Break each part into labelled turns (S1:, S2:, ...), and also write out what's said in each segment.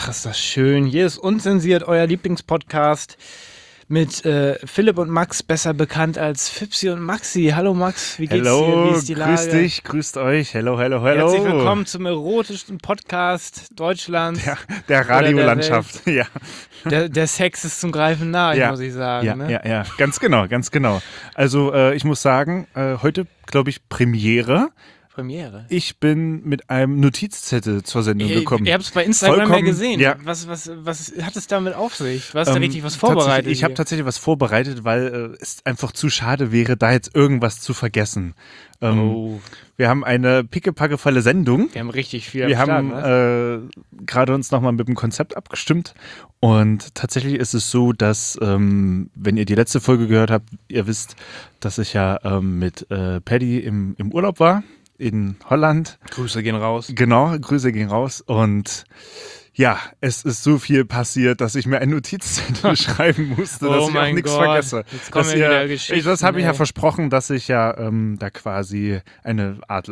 S1: Ach, ist das schön. Hier ist Unzensiert, euer Lieblingspodcast mit Philipp und Max, besser bekannt als Fipsi und Maxi. Hallo Max, wie geht's dir? Wie ist die Lage?
S2: Grüß dich, grüßt euch. Hello.
S1: Herzlich willkommen zum erotischsten Podcast Deutschlands.
S2: Der Radiolandschaft, ja.
S1: Der Sex ist zum Greifen nahe, muss ich sagen.
S2: Ja, ganz genau. Also ich muss sagen, heute, glaube ich, Premiere. Ich bin mit einem Notizzettel zur Sendung gekommen.
S1: Ihr habt es bei Instagram ja gesehen. Ja. Was hat es damit auf sich? Du hast da richtig was vorbereitet?
S2: Ich habe tatsächlich was vorbereitet, weil es einfach zu schade wäre, da jetzt irgendwas zu vergessen. Wir haben eine pickepackevolle Sendung.
S1: Wir haben richtig viel
S2: Wir haben gerade uns nochmal mit dem Konzept abgestimmt. Und tatsächlich ist es so, dass, wenn ihr die letzte Folge gehört habt, ihr wisst, dass ich ja mit Paddy im Urlaub war. In Holland.
S1: Grüße gehen raus.
S2: Genau, Grüße gehen raus. Und ja, es ist so viel passiert, dass ich mir ein Notizzettel schreiben musste, dass ich auch nichts vergesse.
S1: Jetzt kommen wieder Geschichten.
S2: Das habe ich ja versprochen, dass ich ja da quasi eine Art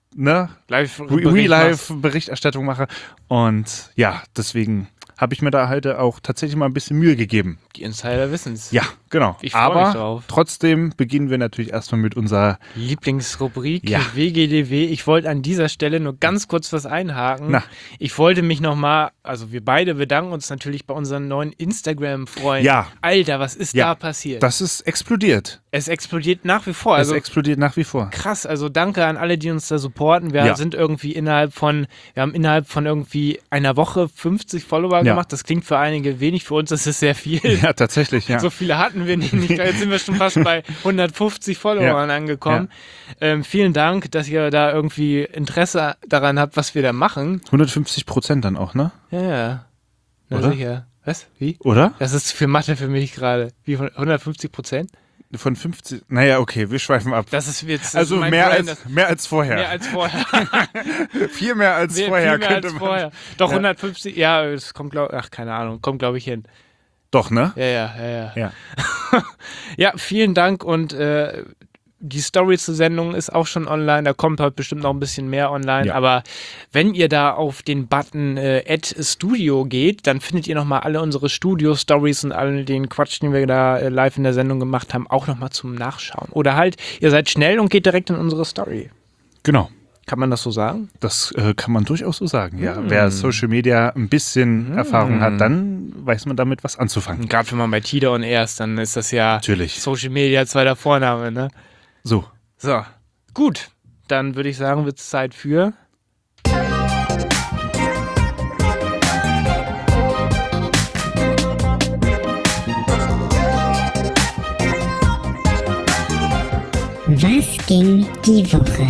S2: Real-Life-Berichterstattung mache. Und ja, deswegen habe ich mir da halt auch tatsächlich mal ein bisschen Mühe gegeben.
S1: Die Insider wissen's.
S2: Ja, genau.
S1: Ich freue mich drauf.
S2: Trotzdem beginnen wir natürlich erstmal mit unserer
S1: Lieblingsrubrik WGDW. Ich wollte an dieser Stelle nur ganz kurz was einhaken. Ich wollte mich nochmal, also wir beide bedanken uns natürlich bei unseren neuen Instagram-Freunden.
S2: Ja.
S1: Alter, was ist da passiert?
S2: Das ist explodiert.
S1: Es explodiert nach wie vor.
S2: Es explodiert nach wie vor.
S1: Krass, also danke an alle, die uns da supporten. Wir sind irgendwie innerhalb von irgendwie einer Woche 50 Follower gemacht. Das klingt für einige wenig, für uns ist es sehr viel.
S2: Ja, tatsächlich, ja.
S1: So viele hatten wir nicht. Jetzt sind wir schon fast bei 150 Followern angekommen. Ja. Vielen Dank, dass ihr da irgendwie Interesse daran habt, was wir da machen.
S2: 150% dann auch, ne?
S1: Ja. Na,
S2: oder?
S1: Sicher. Was? Wie?
S2: Oder?
S1: Das ist für Mathe für mich gerade. Wie, 150%?
S2: Von 50, naja, okay, wir schweifen ab.
S1: Das ist jetzt
S2: also mehr als vorher.
S1: Mehr als vorher.
S2: Viel mehr als vorher.
S1: Viel mehr als vorher. Doch, 150, ja, es kommt, keine Ahnung, kommt, glaube ich, hin.
S2: Doch, ne?
S1: Ja. Ja, vielen Dank und die Story zur Sendung ist auch schon online, da kommt heute bestimmt noch ein bisschen mehr online, aber wenn ihr da auf den Button @studio geht, dann findet ihr nochmal alle unsere Studio-Stories und all den Quatsch, den wir da live in der Sendung gemacht haben, auch nochmal zum Nachschauen. Oder halt, ihr seid schnell und geht direkt in unsere Story.
S2: Genau.
S1: Kann man das so sagen?
S2: Das kann man durchaus so sagen, ja. Wer Social Media ein bisschen Erfahrung hat, dann weiß man damit was anzufangen.
S1: Gerade wenn man bei Tida on Air ist, dann ist das ja
S2: natürlich
S1: Social Media zweiter Vorname, ne?
S2: So,
S1: gut. Dann würde ich sagen, wird es Zeit für
S3: Was ging die Woche?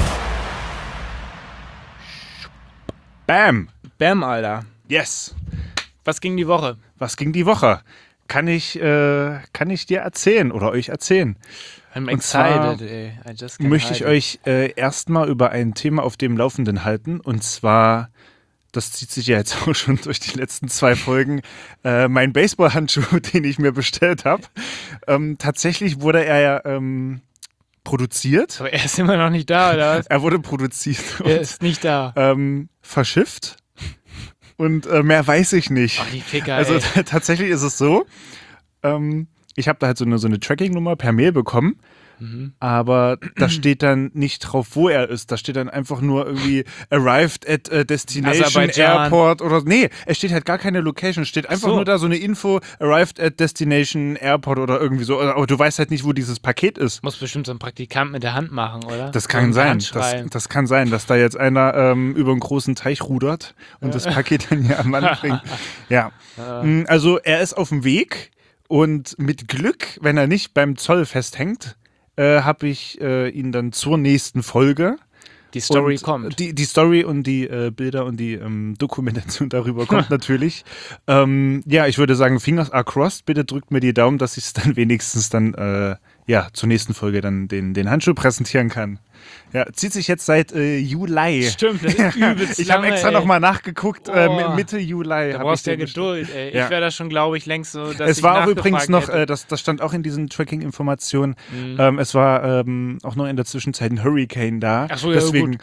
S2: Bam,
S1: Alter.
S2: Yes.
S1: Was ging die Woche?
S2: Kann ich dir erzählen oder euch erzählen?
S1: I'm excited, ey.
S2: Möchte ich euch erstmal über ein Thema auf dem Laufenden halten. Und zwar, das zieht sich ja jetzt auch schon durch die letzten 2 Folgen, mein Baseballhandschuh, den ich mir bestellt habe. Tatsächlich wurde er ja produziert.
S1: Aber er ist immer noch nicht da, oder was?
S2: Er wurde produziert.
S1: Er ist nicht da.
S2: Verschifft. Und mehr weiß ich nicht.
S1: Ach, die Ficker,
S2: also tatsächlich ist es so, ich habe da halt so eine Tracking-Nummer per Mail bekommen, aber da steht dann nicht drauf, wo er ist. Da steht dann einfach nur irgendwie arrived at Destination Airport oder nee, es steht halt gar keine Location, es steht einfach nur da so eine Info, arrived at Destination Airport oder irgendwie so, aber du weißt halt nicht, wo dieses Paket ist.
S1: Muss bestimmt so ein Praktikant mit der Hand machen, oder?
S2: Das kann sein. Das kann sein, dass da jetzt einer über einen großen Teich rudert und das Paket dann hier am Mann bringt. Ja. Also er ist auf dem Weg. Und mit Glück, wenn er nicht beim Zoll festhängt, habe ich ihn dann zur nächsten Folge.
S1: Die Story kommt.
S2: Die Story und die Bilder und die Dokumentation darüber kommt natürlich. Ich würde sagen, Fingers are crossed. Bitte drückt mir die Daumen, dass ich es dann wenigstens dann zur nächsten Folge dann den Handschuh präsentieren kann. Ja, zieht sich jetzt seit Juli.
S1: Stimmt, das ist übelst
S2: Ich habe
S1: lange,
S2: extra nochmal nachgeguckt, Mitte Juli.
S1: Da brauchst du ja Geduld, ey.
S2: Ja.
S1: Ich wäre da schon, glaube ich, längst so, dass
S2: es
S1: ich
S2: war auch übrigens noch,
S1: hätte.
S2: das stand auch in diesen Tracking-Informationen, es war auch noch in der Zwischenzeit ein Hurricane da.
S1: Ach so, ja,
S2: deswegen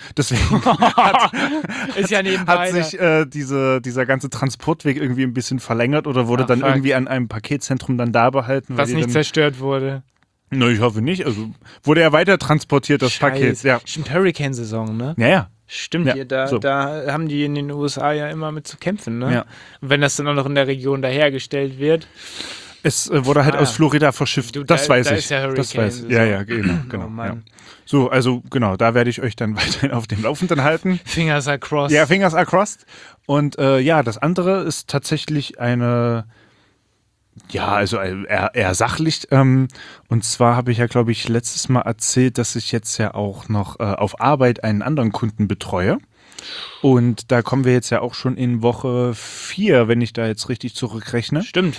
S1: ist ja nebenbei.
S2: hat sich dieser ganze Transportweg irgendwie ein bisschen verlängert oder wurde dann
S1: fuck.
S2: irgendwie an einem Paketzentrum dann da behalten.
S1: Was
S2: weil die
S1: nicht
S2: dann,
S1: zerstört wurde.
S2: Na, ich hoffe nicht. Also wurde ja weiter transportiert, das Paket. Ja.
S1: Stimmt, Hurricane-Saison, ne?
S2: Ja.
S1: Stimmt,
S2: Ja,
S1: da haben die in den USA ja immer mit zu kämpfen, ne?
S2: Ja.
S1: Und wenn das dann auch noch in der Region dahergestellt wird.
S2: Es wurde halt aus Florida verschifft.
S1: Du,
S2: das weiß
S1: da
S2: ich.
S1: ist ja Hurricane
S2: Das weiß ich. Ja, genau.
S1: Oh Mann.
S2: Ja. So, also genau, da werde ich euch dann weiterhin auf dem Laufenden halten.
S1: Fingers are crossed.
S2: Ja, Fingers are crossed. Und das andere ist tatsächlich eine, also eher sachlich. Und zwar habe ich ja, glaube ich, letztes Mal erzählt, dass ich jetzt ja auch noch auf Arbeit einen anderen Kunden betreue. Und da kommen wir jetzt ja auch schon in Woche 4, wenn ich da jetzt richtig zurückrechne.
S1: Stimmt.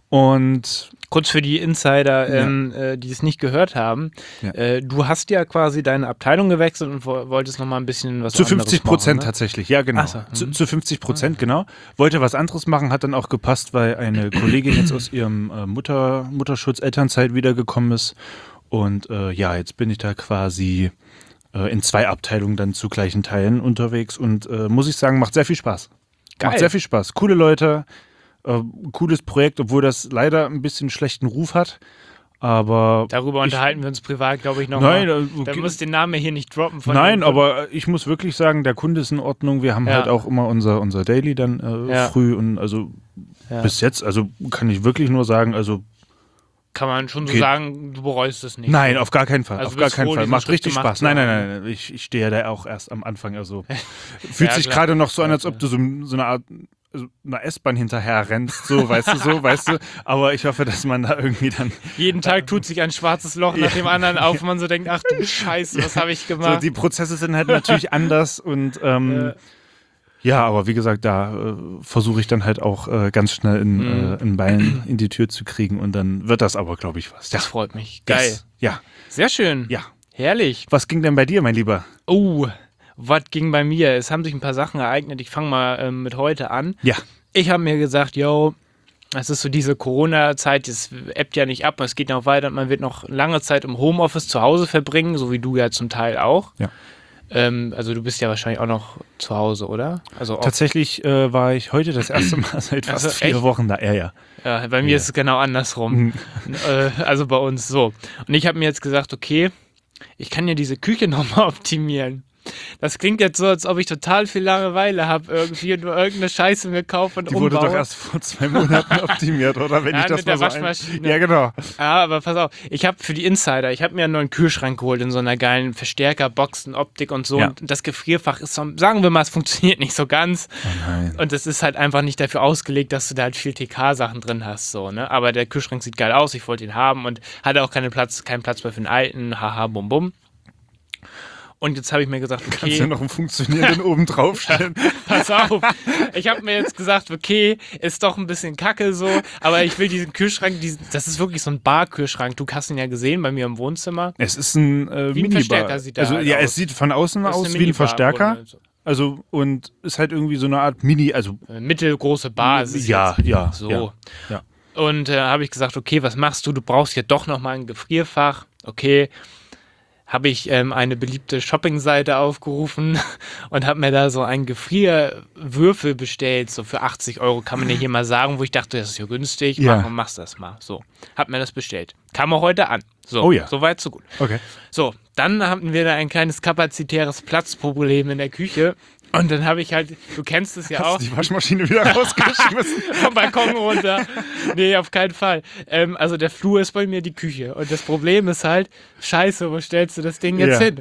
S2: Und
S1: kurz für die Insider, die es nicht gehört haben.
S2: Ja.
S1: Du hast ja quasi deine Abteilung gewechselt und wolltest noch mal ein bisschen was
S2: zu
S1: anderes
S2: 50%
S1: machen, ne?
S2: tatsächlich, ja genau.
S1: Ach so,
S2: zu 50%, genau. Wollte was anderes machen, hat dann auch gepasst, weil eine Kollegin jetzt aus ihrem Mutterschutz, Elternzeit wiedergekommen ist. Und jetzt bin ich da quasi in 2 Abteilungen dann zu gleichen Teilen unterwegs und muss ich sagen, macht sehr viel Spaß.
S1: Geil.
S2: Macht sehr viel Spaß. Coole Leute, cooles Projekt, obwohl das leider ein bisschen schlechten Ruf hat. Aber
S1: darüber unterhalten wir uns privat, glaube ich, noch
S2: Nein,
S1: mal. Da muss den Namen hier nicht droppen.
S2: Nein, aber ich muss wirklich sagen, der Kunde ist in Ordnung. Wir haben halt auch immer unser Daily dann früh und also bis jetzt, also kann ich wirklich nur sagen, also
S1: kann man schon so sagen, du bereust es nicht.
S2: Nein, auf gar keinen Fall.
S1: Also
S2: auf gar keinen Fall. Macht richtig Spaß. Nein.
S1: haben.
S2: Ich stehe ja da auch erst am Anfang. Also fühlt sich gerade noch so an, als ob du so eine Art einer S-Bahn hinterher rennst, weißt du. Aber ich hoffe, dass man da irgendwie dann
S1: jeden Tag tut sich ein schwarzes Loch nach dem anderen auf und man so denkt, ach du Scheiße, was habe ich gemacht?
S2: So, die Prozesse sind halt natürlich anders und aber wie gesagt, da versuche ich dann halt auch ganz schnell ein Bein in die Tür zu kriegen und dann wird das aber, glaube ich, was. Ja.
S1: Das freut mich. Geil.
S2: Ja.
S1: Sehr schön.
S2: Ja.
S1: Herrlich.
S2: Was ging denn bei dir, mein Lieber?
S1: Oh, was ging bei mir? Es haben sich ein paar Sachen ereignet. Ich fange mal mit heute an.
S2: Ja.
S1: Ich habe mir gesagt, es ist so diese Corona-Zeit, das ebbt ja nicht ab, es geht noch weiter und man wird noch lange Zeit im Homeoffice zu Hause verbringen, so wie du ja zum Teil auch.
S2: Ja.
S1: Also du bist ja wahrscheinlich auch noch zu Hause, oder? Also
S2: tatsächlich war ich heute das erste Mal seit fast 4 Wochen da. Ja.
S1: Ja, bei mir ist es genau andersrum. Also bei uns so. Und ich habe mir jetzt gesagt, okay, ich kann ja diese Küche nochmal optimieren. Das klingt jetzt so, als ob ich total viel Langeweile habe, irgendwie nur irgendeine Scheiße mir kaufe und umbaue.
S2: Die wurde doch erst vor 2 Monaten optimiert, oder? Wenn ich das
S1: mit
S2: mal
S1: der
S2: so
S1: Waschmaschine.
S2: Ja, genau.
S1: Ja, aber pass auf, ich habe für die Insider, ich habe mir einen neuen Kühlschrank geholt in so einer geilen Verstärker-Box und Optik und so.
S2: Ja.
S1: Und das Gefrierfach ist so, sagen wir mal, es funktioniert nicht so ganz.
S2: Oh nein.
S1: Und es ist halt einfach nicht dafür ausgelegt, dass du da halt viel TK-Sachen drin hast, so, ne? Aber der Kühlschrank sieht geil aus, ich wollte ihn haben und hatte auch keinen Platz mehr für den alten, haha, bum bum. Und jetzt habe ich mir gesagt, okay.
S2: Kannst du noch einen funktionierenden oben draufstellen?
S1: Pass auf. Ich habe mir jetzt gesagt, okay, ist doch ein bisschen kacke so, aber ich will diesen Kühlschrank, das ist wirklich so ein Bar-Kühlschrank. Du hast ihn ja gesehen bei mir im Wohnzimmer.
S2: Es ist ein
S1: wie ein Verstärker sieht der halt aus.
S2: Es sieht von außen aus wie ein Verstärker. Also, und ist halt irgendwie so eine Art Mini, also
S1: mittelgroße Bar. Ist
S2: ja.
S1: So.
S2: Ja.
S1: Und habe ich gesagt, okay, was machst du? Du brauchst ja doch nochmal ein Gefrierfach. Okay. Habe ich eine beliebte Shoppingseite aufgerufen und habe mir da so einen Gefrierwürfel bestellt, so für 80 € kann man ja hier mal sagen, wo ich dachte, das ist ja günstig, machst das mal. So, hab mir das bestellt. Kam auch heute an. So, so weit, so gut.
S2: Okay.
S1: So, dann hatten wir da ein kleines kapazitäres Platzproblem in der Küche. Und dann habe ich halt, du kennst es ja auch.
S2: Hast du die Waschmaschine wieder rausgeschmissen?
S1: Vom Balkon runter. Nee, auf keinen Fall. Also der Flur ist bei mir die Küche. Und das Problem ist halt, scheiße, wo stellst du das Ding jetzt hin?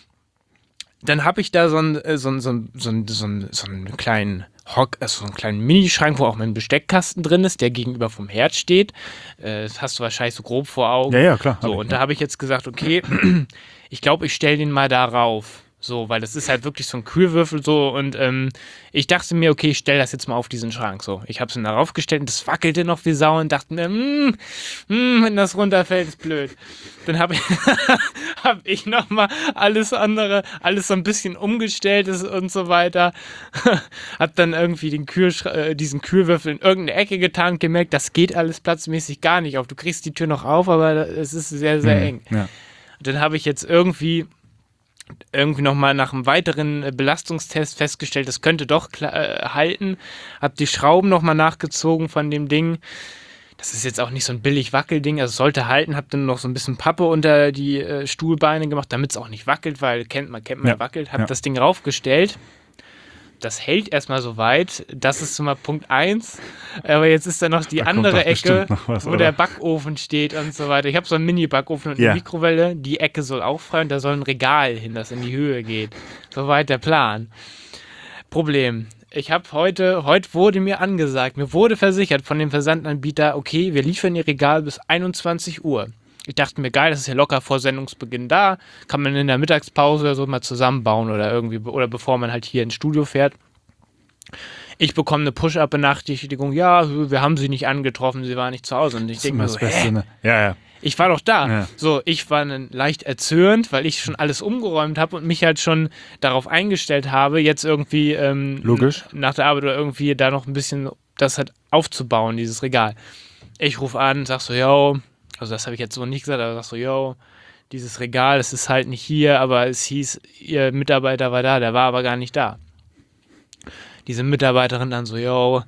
S1: Dann habe ich da so einen kleinen so einen kleinen Minischrank, wo auch mein Besteckkasten drin ist, der gegenüber vom Herd steht. Das hast du wahrscheinlich so grob vor Augen.
S2: Ja, klar.
S1: So, und da habe ich jetzt gesagt, okay, ich glaube, ich stelle den mal da rauf. So, weil das ist halt wirklich so ein Kühlwürfel so und ich dachte mir, okay, ich stelle das jetzt mal auf diesen Schrank so. Ich habe es dann darauf gestellt und das wackelte noch wie Sau und dachte mir, wenn das runterfällt, ist blöd. Dann habe ich, hab ich nochmal alles andere, alles so ein bisschen umgestellt und so weiter. Hab dann irgendwie diesen Kühlwürfel in irgendeine Ecke getan und gemerkt, das geht alles platzmäßig gar nicht auf. Du kriegst die Tür noch auf, aber es ist sehr, sehr eng.
S2: Ja.
S1: Und dann habe ich jetzt irgendwie nochmal nach einem weiteren Belastungstest festgestellt, das könnte doch halten. Hab die Schrauben nochmal nachgezogen von dem Ding. Das ist jetzt auch nicht so ein billig Wackelding, also es sollte halten. Hab dann noch so ein bisschen Pappe unter die Stuhlbeine gemacht, damit es auch nicht wackelt, weil man wackelt. Hab das Ding raufgestellt. Das hält erstmal so weit. Das ist schon mal Punkt 1. Aber jetzt ist da noch die andere Ecke, wo der Backofen steht und so weiter. Ich habe so einen Mini-Backofen und eine Mikrowelle. Die Ecke soll auch frei und da soll ein Regal hin, das in die Höhe geht. Soweit der Plan. Problem. Heute wurde mir angesagt, mir wurde versichert von dem Versandanbieter, okay, wir liefern Ihr Regal bis 21 Uhr. Ich dachte mir, geil, das ist ja locker vor Sendungsbeginn da. Kann man in der Mittagspause oder so mal zusammenbauen oder bevor man halt hier ins Studio fährt. Ich bekomme eine Push-Up-Benachrichtigung, ja, wir haben Sie nicht angetroffen, Sie waren nicht zu Hause. Und ich denke mir so,
S2: ne? Ja.
S1: Ich war doch da.
S2: Ja.
S1: So, ich war dann leicht erzürnt, weil ich schon alles umgeräumt habe und mich halt schon darauf eingestellt habe, jetzt irgendwie
S2: logisch
S1: nach der Arbeit oder irgendwie da noch ein bisschen das halt aufzubauen, dieses Regal. Ich rufe an, sag so, yo, also das habe ich jetzt so nicht gesagt, aber sag so, yo, dieses Regal, das ist halt nicht hier, aber es hieß, Ihr Mitarbeiter war da, der war aber gar nicht da. Diese Mitarbeiterin dann so, yo,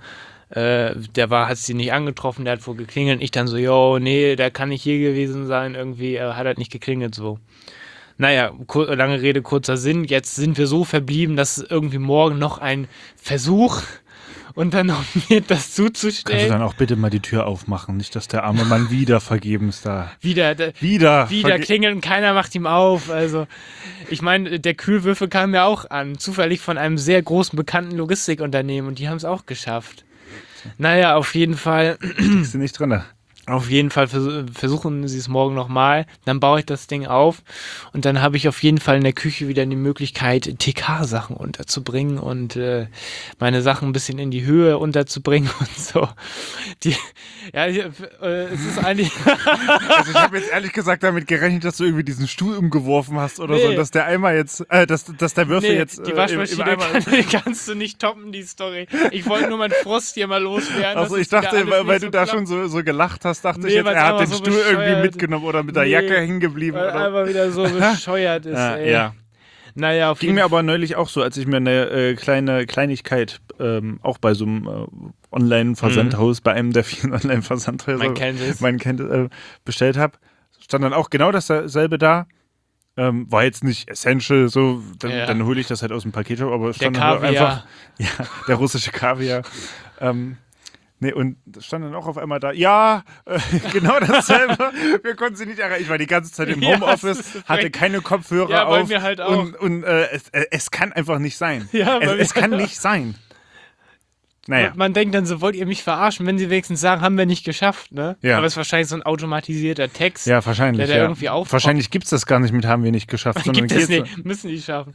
S1: hat sie nicht angetroffen, der hat wohl geklingelt. Ich dann so, yo, nee, der kann nicht hier gewesen sein, irgendwie hat halt nicht geklingelt, so. Naja, lange Rede, kurzer Sinn, jetzt sind wir so verblieben, dass irgendwie morgen noch ein Versuch unternommen wird, das zuzustellen.
S2: Kannst du dann auch bitte mal die Tür aufmachen, nicht, dass der arme Mann wieder vergebens da...
S1: Wieder klingelt und keiner macht ihm auf, also... Ich meine, der Kühlwürfel kam ja auch an, zufällig von einem sehr großen, bekannten Logistikunternehmen und die haben es auch geschafft. Naja, auf jeden Fall.
S2: Ist nicht drin.
S1: Auf jeden Fall versuchen sie es morgen nochmal. Dann baue ich das Ding auf und dann habe ich auf jeden Fall in der Küche wieder die Möglichkeit, TK-Sachen unterzubringen und meine Sachen ein bisschen in die Höhe unterzubringen und so. Es ist eigentlich...
S2: Also ich habe jetzt ehrlich gesagt damit gerechnet, dass du irgendwie diesen Stuhl umgeworfen hast oder so, dass der Eimer jetzt, dass der Würfel jetzt
S1: die Waschmaschine kannst du nicht toppen, die Story. Ich wollte nur meinen Frust hier mal loswerden.
S2: Also ich dachte, weil du da schon so gelacht hast, dachte ich jetzt, er hat den so Stuhl irgendwie mitgenommen oder mit der Jacke hängen geblieben.
S1: Weil er einfach wieder so bescheuert ist, ey.
S2: Ja.
S1: Naja,
S2: ging mir aber neulich auch so, als ich mir eine kleine Kleinigkeit auch bei so einem Online-Versandhaus, bei einem der vielen Online-Versandhäuser, bestellt habe, stand dann auch genau dasselbe da. War jetzt nicht essential, so, dann hole ich das halt aus dem Paketshop, aber stand dann einfach, der russische Kaviar. Nee, und das stand dann auch auf einmal da, genau dasselbe. Wir konnten sie nicht erreichen. Ich war die ganze Zeit im Homeoffice, hatte keine Kopfhörer auf.
S1: Mir halt auch.
S2: Und es kann einfach nicht sein.
S1: Ja,
S2: es kann nicht sein. Naja.
S1: Man denkt dann so, wollt ihr mich verarschen, wenn sie wenigstens sagen, haben wir nicht geschafft, ne?
S2: Ja.
S1: Aber es ist wahrscheinlich so ein automatisierter Text.
S2: Ja, wahrscheinlich.
S1: Der irgendwie auch.
S2: Wahrscheinlich gibt es das gar nicht mit haben wir nicht geschafft. Sondern
S1: gibt es nicht, müssen die schaffen.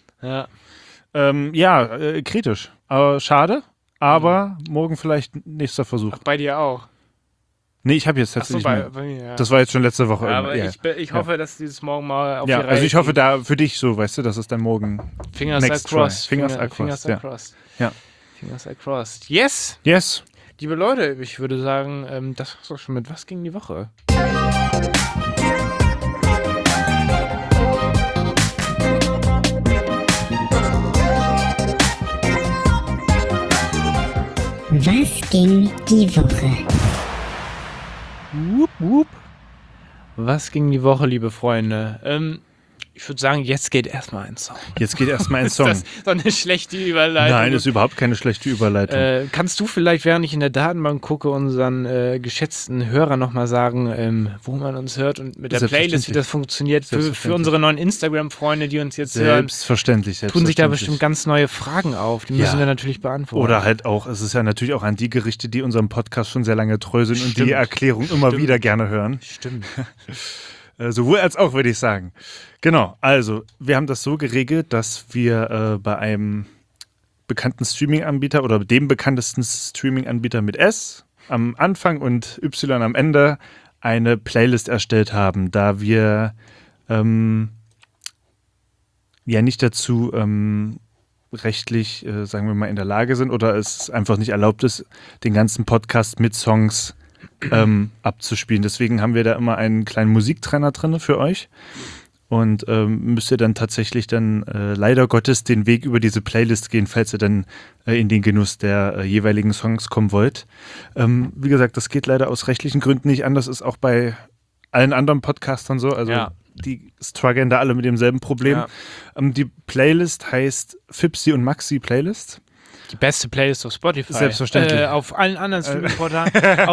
S2: Kritisch. Aber schade. Aber morgen vielleicht nächster Versuch.
S1: Ach, bei dir auch?
S2: Nee, ich habe jetzt tatsächlich
S1: bei mir, ja.
S2: Das war jetzt schon letzte Woche.
S1: Ja, aber ich hoffe, dass dieses morgen mal auf
S2: die Reihe also ich hoffe da für dich so, weißt du, dass es dann morgen
S1: Fingers across.
S2: Fingers across. Ja.
S1: Fingers across. Yes!
S2: Yes!
S1: Liebe Leute, ich würde sagen, das war's doch schon mit Was ging die Woche?
S3: Was ging die Woche?
S1: Wupp, wupp. Was ging die Woche, liebe Freunde? Ich würde sagen, jetzt geht erstmal ein Song.
S2: Jetzt geht erstmal ein Song.
S1: Ist das so eine schlechte Überleitung?
S2: Nein, ist überhaupt keine schlechte Überleitung.
S1: Kannst du vielleicht, während ich in der Datenbank gucke, unseren geschätzten Hörer nochmal sagen, wo man uns hört und mit der Playlist, wie das funktioniert? Für unsere neuen Instagram-Freunde, die uns jetzt hören.
S2: Selbstverständlich.
S1: Tun sich da bestimmt ganz neue Fragen auf. Die müssen wir natürlich beantworten.
S2: Oder halt auch, es ist ja natürlich auch an die gerichtet, die unserem Podcast schon sehr lange treu sind und die Erklärung immer wieder gerne hören.
S1: Stimmt.
S2: Sowohl als auch, würde ich sagen. Genau, also wir haben das so geregelt, dass wir bei einem bekannten Streaming-Anbieter oder dem bekanntesten Streaming-Anbieter mit S am Anfang und Y am Ende eine Playlist erstellt haben, da wir nicht dazu rechtlich, sagen wir mal, in der Lage sind oder es einfach nicht erlaubt ist, den ganzen Podcast mit Songs abzuspielen. Deswegen haben wir da immer einen kleinen Musiktrenner drin für euch und müsst ihr dann tatsächlich dann leider Gottes den Weg über diese Playlist gehen, falls ihr dann in den Genuss der jeweiligen Songs kommen wollt. Wie gesagt, das geht leider aus rechtlichen Gründen nicht anders, ist auch bei allen anderen Podcastern so, also die strugglen da alle mit demselben Problem. Ja. Die Playlist heißt Fipsi und Maxi Playlist.
S1: Die beste Playlist auf Spotify.
S2: Selbstverständlich.
S1: Auf allen anderen Streaming-Portalen.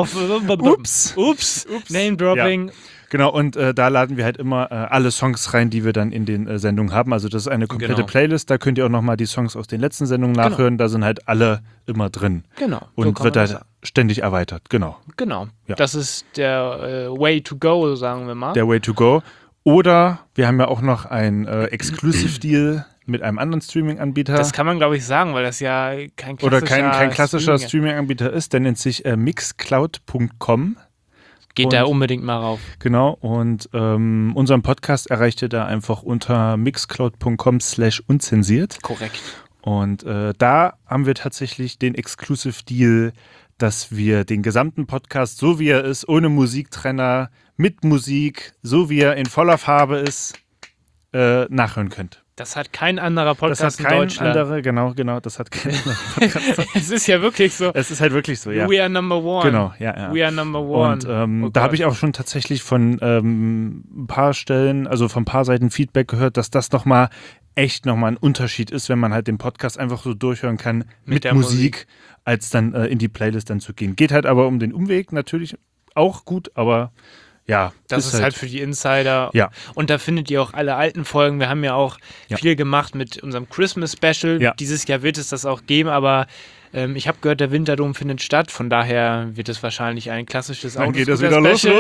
S1: Ups. Name-Dropping.
S2: Ja. Genau, und da laden wir halt immer alle Songs rein, die wir dann in den Sendungen haben. Also das ist eine komplette Playlist. Da könnt ihr auch nochmal die Songs aus den letzten Sendungen nachhören. Da sind halt alle immer drin.
S1: Genau.
S2: Und wird halt ständig erweitert. Genau.
S1: Ja. Das ist der Way to go, sagen wir mal.
S2: Der Way to go. Oder wir haben ja auch noch einen Exclusive-Deal mit einem anderen Streaming-Anbieter.
S1: Das kann man, glaube ich, sagen, weil das ja kein
S2: klassischer Streaming-Anbieter ist. Der nennt sich mixcloud.com.
S1: Geht da unbedingt mal rauf.
S2: Genau, und unseren Podcast erreicht ihr da einfach unter mixcloud.com/unzensiert.
S1: Korrekt.
S2: Und da haben wir tatsächlich den Exclusive-Deal, dass wir den gesamten Podcast, so wie er ist, ohne Musiktrenner, mit Musik, so wie er in voller Farbe ist, nachhören könnt.
S1: Das hat kein anderer Podcast in Deutschland.
S2: Genau, das hat kein anderer Podcast.
S1: Es ist ja wirklich so.
S2: Es ist halt wirklich so, ja.
S1: We are number one.
S2: Genau, ja.
S1: We are number one.
S2: Und da habe ich auch schon tatsächlich von ein paar Stellen, also von ein paar Seiten Feedback gehört, dass das nochmal ein Unterschied ist, wenn man halt den Podcast einfach so durchhören kann mit der Musik, als dann in die Playlist dann zu gehen. Geht halt aber um den Umweg natürlich auch gut, aber ja.
S1: Das ist halt für die Insider.
S2: Ja.
S1: Und da findet ihr auch alle alten Folgen. Wir haben ja auch viel gemacht mit unserem Christmas Special. Ja. Dieses Jahr wird es das auch geben, aber ich habe gehört, der Winterdom findet statt. Von daher wird es wahrscheinlich ein klassisches Autoscooter.
S2: Dann geht es wieder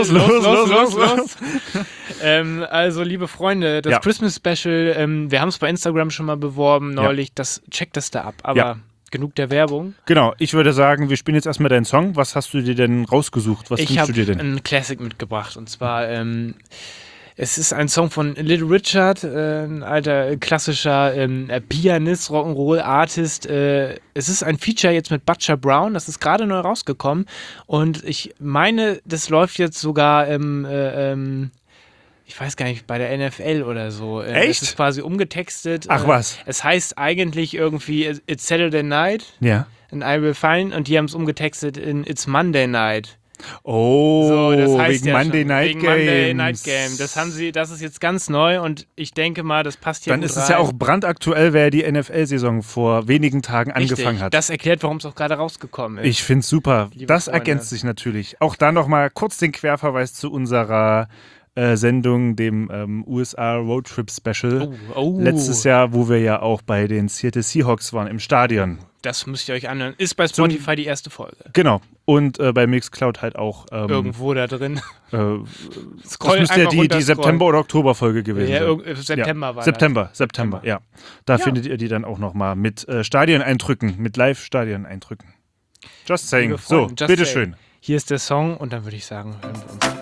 S2: los.
S1: Also, liebe Freunde, das Christmas Special, wir haben es bei Instagram schon mal beworben neulich. Checkt das da ab. Aber genug der Werbung.
S2: Genau, ich würde sagen, wir spielen jetzt erstmal deinen Song. Was hast du dir denn rausgesucht? Was
S1: wünschst
S2: du dir denn?
S1: Ich habe einen Classic mitgebracht. Und zwar, es ist ein Song von Little Richard, ein alter klassischer Pianist, Rock'n'Roll-Artist. Es ist ein Feature jetzt mit Butcher Brown. Das ist gerade neu rausgekommen. Und ich meine, das läuft jetzt sogar ich weiß gar nicht, bei der NFL oder so.
S2: Echt?
S1: Es ist quasi umgetextet.
S2: Ach was.
S1: Es heißt eigentlich irgendwie It's Saturday Night and I Will Find und die haben es umgetextet in It's Monday Night.
S2: Oh,
S1: so, das heißt
S2: wegen Monday Night Game.
S1: Das ist jetzt ganz neu und ich denke mal, das passt hier
S2: dann gut rein. Dann ist es ja auch brandaktuell, wer die NFL-Saison vor wenigen Tagen angefangen hat.
S1: Das erklärt, warum es auch gerade rausgekommen ist.
S2: Ich finde es super. Das ergänzt sich natürlich. Auch da nochmal kurz den Querverweis zu unserer Sendung, dem USA Roadtrip Special. Letztes Jahr, wo wir ja auch bei den Seattle Seahawks waren im Stadion.
S1: Das müsst ihr euch anhören. Ist bei Spotify die erste Folge.
S2: Genau. Und bei Mixcloud halt auch.
S1: Irgendwo da drin.
S2: Das müsste ja die September- oder Oktoberfolge gewesen sein.
S1: September war
S2: September, ja. Da findet ihr die dann auch nochmal mit Stadioneindrücken, mit Live-Stadioneindrücken. Just saying. So, bitteschön.
S1: Hier ist der Song und dann würde ich sagen, hören wir uns.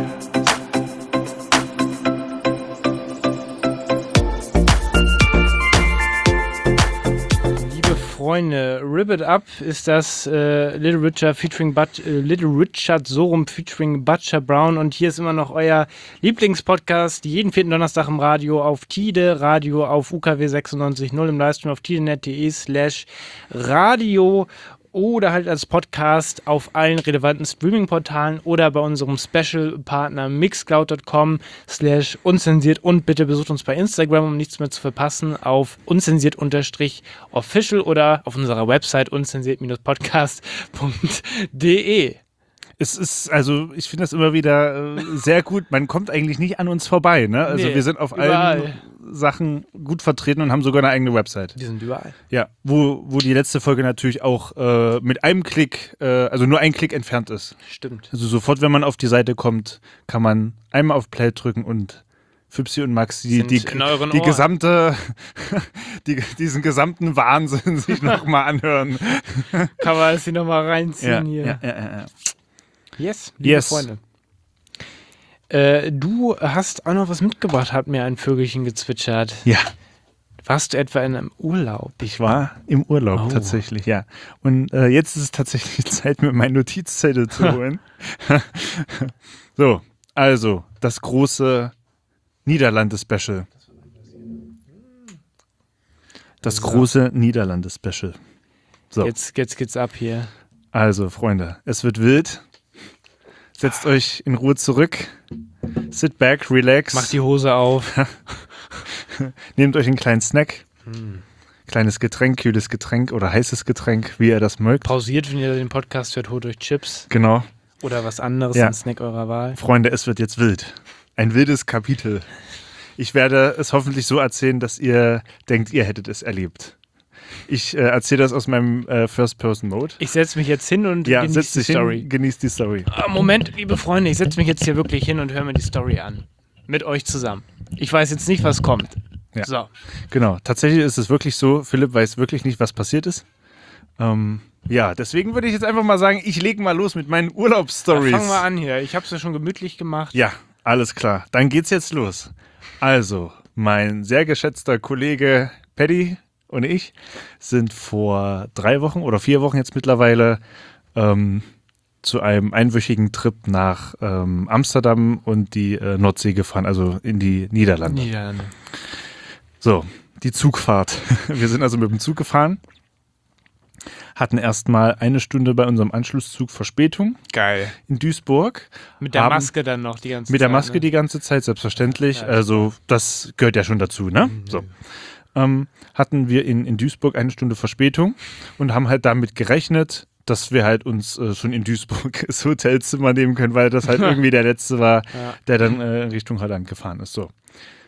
S1: Freunde, Rip It Up ist das Little Richard Sorum featuring Butcher Brown und hier ist immer noch euer Lieblingspodcast, jeden 4. Donnerstag im Radio auf Tide, Radio auf UKW 96.0 im Livestream auf tide.net.de/radio oder halt als Podcast auf allen relevanten Streaming-Portalen oder bei unserem Special-Partner mixcloud.com/unzensiert und bitte besucht uns bei Instagram, um nichts mehr zu verpassen, auf unzensiert_official oder auf unserer Website unzensiert-podcast.de.
S2: Es ist, also ich finde das immer wieder sehr gut. Man kommt eigentlich nicht an uns vorbei, ne? Also
S1: Nee,
S2: wir sind auf
S1: überall.
S2: allen Sachen gut vertreten und haben sogar eine eigene Website.
S1: Die sind überall.
S2: Ja, wo die letzte Folge natürlich auch mit einem Klick, also nur ein Klick entfernt ist.
S1: Stimmt.
S2: Also sofort, wenn man auf die Seite kommt, kann man einmal auf Play drücken und Füpsi und Max
S1: Sind in euren
S2: die
S1: Ohren.
S2: gesamte, diesen gesamten Wahnsinn sich nochmal anhören.
S1: Kann man das hier nochmal reinziehen hier.
S2: Ja.
S1: Yes, liebe
S2: Yes.
S1: Freunde. Du hast auch noch was mitgebracht, hat mir ein Vögelchen gezwitschert.
S2: Ja,
S1: Warst du etwa in einem Urlaub?
S2: ich war im Urlaub tatsächlich, ja. Und jetzt ist es tatsächlich Zeit, mir meinen Notizzettel zu holen. So, also, das große Niederlande-Special. Das große Niederlande-Special. So.
S1: Jetzt geht's ab hier.
S2: Also, Freunde, es wird wild. Setzt euch in Ruhe zurück. Sit back, relax.
S1: Macht die Hose auf.
S2: Nehmt euch einen kleinen Snack. Kleines Getränk, kühles Getränk oder heißes Getränk, wie ihr das mögt.
S1: Pausiert, wenn ihr den Podcast hört, holt euch Chips
S2: Genau.
S1: oder was anderes,
S2: Ja.
S1: einen Snack eurer Wahl.
S2: Freunde, es wird jetzt wild. Ein wildes Kapitel. Ich werde es hoffentlich so erzählen, dass ihr denkt, ihr hättet es erlebt. Ich erzähle das aus meinem First-Person-Mode.
S1: Ich setze mich jetzt hin und
S2: Ja,
S1: genieße
S2: setz
S1: die
S2: dich
S1: Story.
S2: hin, genießt die Story.
S1: Moment, liebe Freunde, ich setze mich jetzt hier wirklich hin und höre mir die Story an. Mit euch zusammen. Ich weiß jetzt nicht, was kommt.
S2: Ja.
S1: So.
S2: Genau, tatsächlich ist es wirklich so, Philipp weiß wirklich nicht, was passiert ist. Ja, deswegen würde ich jetzt einfach mal sagen, ich lege mal los mit meinen Urlaubsstories.
S1: Fangen wir an hier. Ich habe es ja schon gemütlich gemacht.
S2: Ja, alles klar. Dann geht's jetzt los. Also, mein sehr geschätzter Kollege Paddy und ich sind vor 3 Wochen oder 4 Wochen jetzt mittlerweile zu einem einwöchigen Trip nach Amsterdam und die Nordsee gefahren, also in die Niederlande.
S1: Niederlande.
S2: So, die Zugfahrt. Wir sind also mit dem Zug gefahren, hatten erstmal 1 Stunde bei unserem Anschlusszug Verspätung
S1: Geil.
S2: in Duisburg.
S1: Mit der
S2: Haben-
S1: Maske dann noch die ganze Zeit.
S2: Mit der Maske
S1: ne?
S2: die ganze Zeit, selbstverständlich.
S1: Ja,
S2: Also das gehört ja schon dazu, ne? So. Hatten wir in Duisburg 1 Stunde Verspätung und haben halt damit gerechnet, dass wir halt uns schon in Duisburg das Hotelzimmer nehmen können, weil das halt irgendwie der letzte war,
S1: Ja.
S2: der dann Richtung Holland gefahren ist. So.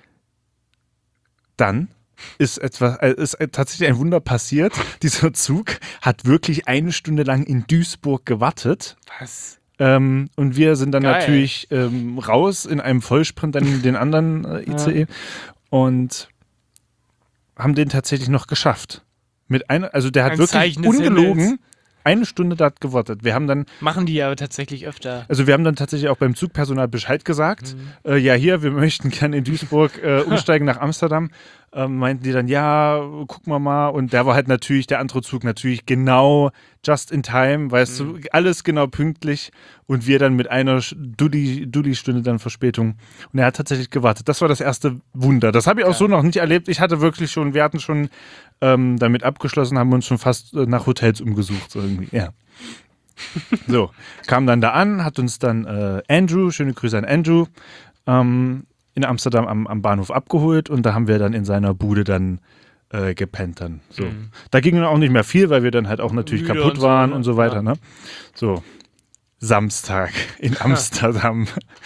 S2: Dann ist tatsächlich ein Wunder passiert. Dieser Zug hat wirklich 1 Stunde lang in Duisburg gewartet.
S1: Was?
S2: Und wir sind dann
S1: Geil.
S2: natürlich raus in einem Vollsprint dann in den anderen ICE und haben den tatsächlich noch geschafft. Also der hat
S1: Ein
S2: wirklich
S1: Zeichen des
S2: ungelogen
S1: Himmels.
S2: 1 Stunde dort gewartet. Wir haben dann
S1: Machen die ja tatsächlich öfter.
S2: tatsächlich auch beim Zugpersonal Bescheid gesagt. Ja, hier, wir möchten gerne in Duisburg umsteigen nach Amsterdam. Meinten die dann, ja, gucken wir mal. Und der war halt natürlich, der andere Zug natürlich genau just in time, weißt du, alles genau pünktlich. Und wir dann mit einer Dulli-Stunde dann Verspätung. Und er hat tatsächlich gewartet. Das war das erste Wunder. Das habe ich auch so noch nicht erlebt. Wir hatten schon damit abgeschlossen, haben uns schon fast nach Hotels umgesucht. So irgendwie, ja. So, kam dann da an, hat uns dann Andrew, schöne Grüße an Andrew, in Amsterdam am Bahnhof abgeholt und da haben wir dann in seiner Bude dann gepennt dann. So. Da ging dann auch nicht mehr viel, weil wir dann halt auch natürlich
S1: Müde
S2: kaputt
S1: und so,
S2: waren
S1: ne?
S2: und so weiter.
S1: Ja.
S2: Ne? So, Samstag in Amsterdam.